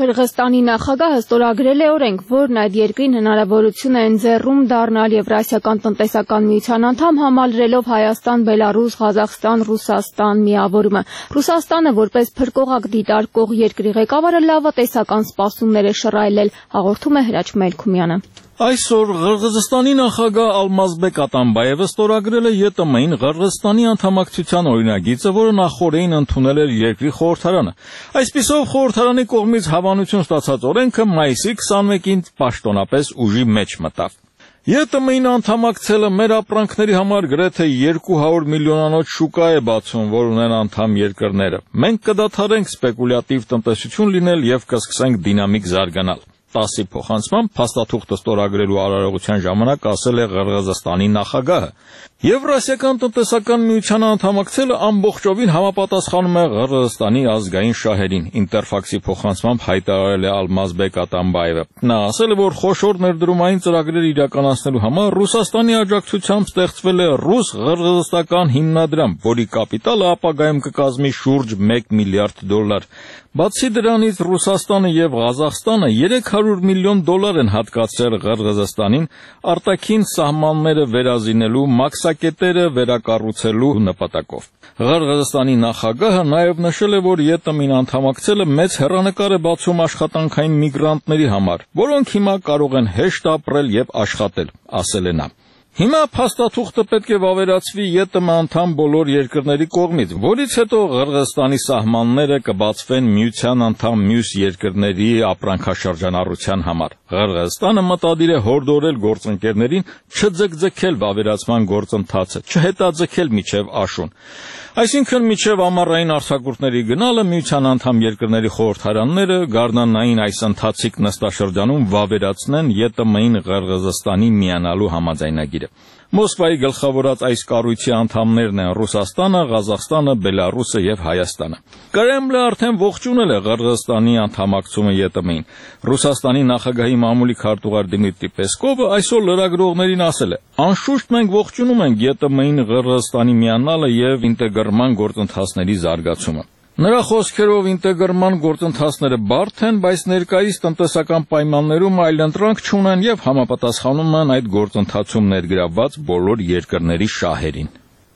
Қырղստանի նախագահը ստորագրել է օրենք, որն այդ երկրին հնարավորություն է ընձեռում դառնալ Եվրասիական տնտեսական միության անդամ, համալրելով Հայաստան, Բելարուս, Ղազախստան, Ռուսաստան միավորումը։ Ռուսաստանը որպես փրկողակ դիտարկող երկրի ղեկավարը լավատեսական սպասումներ է շռայլել, հաղորդում է Հրաչ Մելքումյանը։ Այսօր Ղրղզստանի նախագահ Ալմազբեկ Ատամբաևը ստորագրել է ԵՏՄ-ին Ղրղզստանի անդամակցության օրինագիծը, որը նախորդին ընդունել էր երկրի խորհրդարանը։ Այսպիսով խորհրդարանի կողմից հավանություն ստացած օրենքը մայիսի 21-ին պաշտոնապես ուժի մեջ մտավ։ ԵՏՄ-ին անդամակցելը մեր ապրանքների համար գրեթե 200 միլիոնանոց շուկա է բացում, որ ունեն անդամ երկրները։ Մենք կդադարենք սպեկուլյատիվ տնտեսություն լինել եւ կսկսենք դինամիկ զարգանալ։ 10-ի փոխանցմամբ փաստաթուղթը ստորագրելու արարողության ժամանակ ասել է Ղրղզստանի նախագահը։ Եվրասիական տնտեսական միությանը անդամակցելը ամբողջովին համապատասխանում է Ղրղզստանի ազգային շահերին, Ինտերֆաքսի փոխանցմամբ հայտարարել է Ալմազբեկ Ատամբաևը։ Նա ասել է, որ խոշոր ներդրումային ծրագրեր իրականացնելու համար Ռուսաստանի աջակցությամբ ստեղծվել է ռուս-ղրղզստական հիմնադրամ, որի կապիտալը ապագայում կկազմի շուրջ $1 միլիարդ։ Բացի դրանից Ռուսաստանը եւ Ղազախստանը $300 միլիոն են հատկացրել Ղրղզստանին արտաքին սահմանները վերազինելու, մաքսակետերը վերակառուցելու նպատակով։ Ղրղզստանի նախագահը նաեւ նշել է, որ ԵՏՄ-ին անդամակցելը մեծ հեռանկար է բացում աշխատանքային միգրանտների համար, որոնք հիմա կարող են հեշտ ապրել եւ աշխատել, ասել է նա։ Հիմա փաստաթուղթը պետք է վավերացվի ԵՏՄ անդամ բոլոր երկրների կողմից, որից հետո Ղրղզստանի սահմանները կբացվեն միության անդամ մյուս երկրների ապրանքաշրջանառության համար։ Ղրղզստանը մտադիր է հորդորել գործընկերներին չձգձգել վավերացման գործընթացը, չհետաձգել մինչև աշուն։ Այսինքն մինչև ամառային արձակուրդների գնալը միության անդամ երկրների խորհրդարանները գարնանային այս ընթացիկ նստաշրջանում վավերացնեն ԵՏՄ-ին Ղրղզստանի միանալու համաձայնագիրը։ Մոսկվայի գլխավորած այս կառույցի անդամներն են Ռուսաստանը, Ղազախստանը, Բելարուսը եւ Հայաստանը։ Կրեմլը արդեն ողջունել է Ղրղզստանի անդամակցումը ԵՏՄ-ին։ Ռուսաստանի նախագահի մամուլի քարտուղար Դմիտրի Պեսկովը այսօր լրագրողներին ասել է. «Անշուշտ մենք ողջունում ենք ԵՏՄ-ին Ղրղզստանի միանալը եւ ինտեգրման գործընթացների զարգացումը»։ Նրա խոսքերով ինտեգրման գործընթացները բարդ են, բայց ներկայիս տնտեսական պայմաններում այլընտրանք չունեն եւ համապատասխանում են այդ գործընթացում ներգրավված բոլոր երկրների շահերին։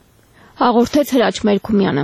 Հաղորդեց Հրաչ Մելքումյանը։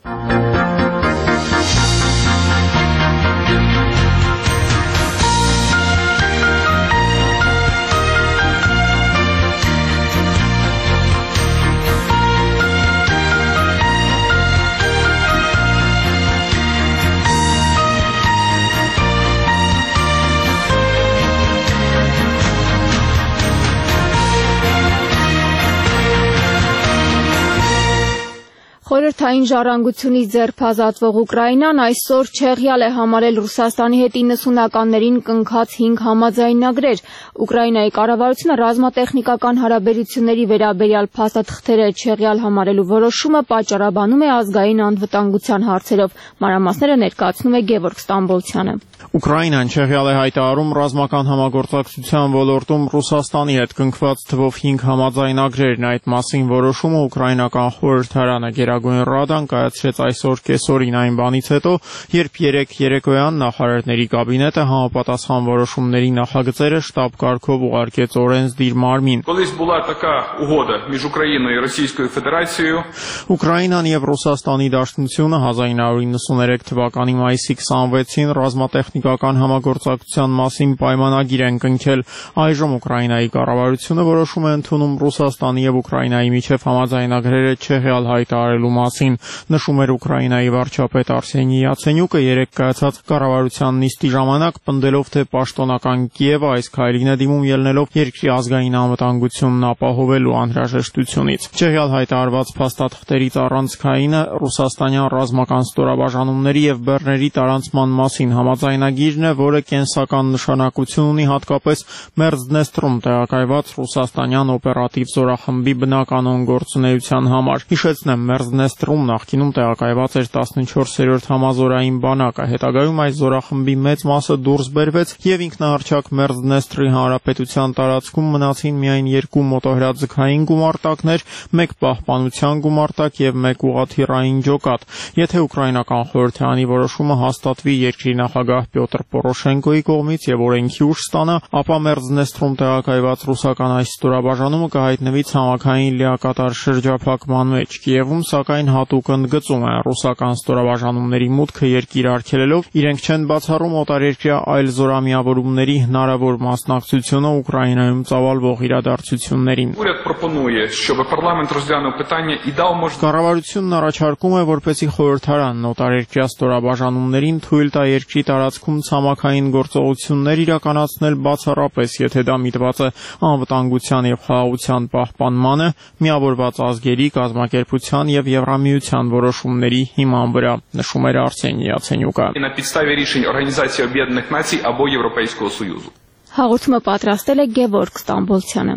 Խորհրդային ժառանգությունից ձերբազատվող Ուկրաինան այսօր չեղյալ է համարել Ռուսաստանի հետ 90-ականներին կնքած 5 համաձայնագրեր։ Ուկրաինայի կառավարությունը ռազմատեխնիկական հարաբերությունների վերաբերյալ փաստաթղթերը չեղյալ համարելու որոշումը պատճառաբանում է ազգային անվտանգության հարցերով։ Մանրամասները ներկայացնում է Գևորգ Ստամբոլցյանը։ Ուկրաինան չեղյալ է հայտարարում ռազմական համագործակցության ոլորտում Ռուսաստանի հետ կնքված թվով 5 համաձայնագրերն։ Այդ մասին որոշումը ուկրաինական խորհրդարանը Գերագույն Ռադան կայացրեց այսօր կեսօրին այն բանից հետո, երբ երեկոյան նախարարների կաբինետը համապատասխան որոշումների նախագծերը շտաբ կարգով ուղարկեց օրենսդիր մարմին։ Ուկրաինան եւ Ռուսաստանի Դաշնությունը 1993 թվականի մայիսի 26-ին ռազմատեխնիկական համագործակցության մասին պայմանագիր են կնքել։ Այժմ Ուկրաինայի կառավարությունը որոշում է ընդունում Ռուսաստանի եւ Ուկրաինայի միջև համաձայնագրերը չեղյալ հայտարարելու մասին, նշում էր Ուկրաինայի վարչապետ Արսենի Յացենյուկը երեկ կայացած կառավարության նիստի ժամանակ, պնդելով, թե պաշտոնական Կիևը այս քայլին է դիմում ելնելով երկրի ազգային անվտանգությունն ապահովելու անհրաժեշտությունից։ Չեղյալ հայտարարված փաստաթղթերից առանցքայինը ռուսաստանյան ռազմական ստորաբաժանումների եւ բեռների տարանցման մասին համաձայնագիրն է, որը կենսական նշանակություն ունի հատկապես Մերձդնեստրում տեղակայված ռուսաստանյան օպերատիվ զորախմբի բնականոն գործունեության համար։ Հիշեցնեմ, Մերձդնեստրի Մերձնեստրում նախկինում տեղակայված էր 14-րդ համազորային բանակը։ Հետագայում այս զորախմբի մեծ մասը դուրս բերվեց եւ ինքնահռչակ Մերձնեստրի հանրապետության տարածքում մնացին միայն 2 մոտոհրաձգային գումարտակներ, 1 պահպանության գումարտակ եւ 1 ուղղաթիռային ջոկատ։ Եթե ուկրաինական խորհրդարանի որոշումը հաստատվի երկրի նախագահ Պյոտր Պորոշենկոյի կողմից եւ օրենքի ուժ ստանա, ապա Մերձնեստրում տեղակայված ռուսական այս ստորաբաժանումը կհայտնվի ցամաքային լիակատար շրջափակման մեջ։ Կիևում սակայն հատուկ ընդգծում են ռուսական ստորաբաժանումների մուտքը երկիր արգելելով, իրենք չեն բացառում օտարերկրյա այլ զորամիավորումների հնարավոր մասնակցությունը Ուկրաինայում ծավալվող իրադարձություններին։ Կառավարությունն առաջարկում է, որպեսզի խորհրդարանն օտարերկրյա ստորաբաժանումներին թույլ տա երկրի տարածքում ցամաքային գործողություններ իրականացնել բացառապես, եթե դա միտված է անվտանգության եւ խաղաղության պահպանմանը, միավորված ազգերի, կազմակերպության եւ Եվրամիության որոշումների հիման վրա, նշում էր Արսեն Յացենյուկը։ Հաղորդումը պատրաստել է Գևորգ Ստամբոլցյանը։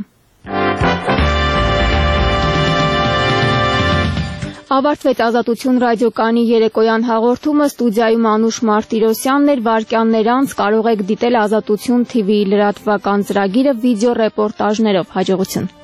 Ավարտվեց Ազատություն ռադիոկայանի երեկոյան հաղորդումը, ստուդիայում Անուշ Մարտիրոսյանն էր, վայրկյաններ անց կարող եք դիտել Ազատություն TV-ի լրատվական ծրագիրը վիդեո ռեպորտաժներով։ Հաջողություն։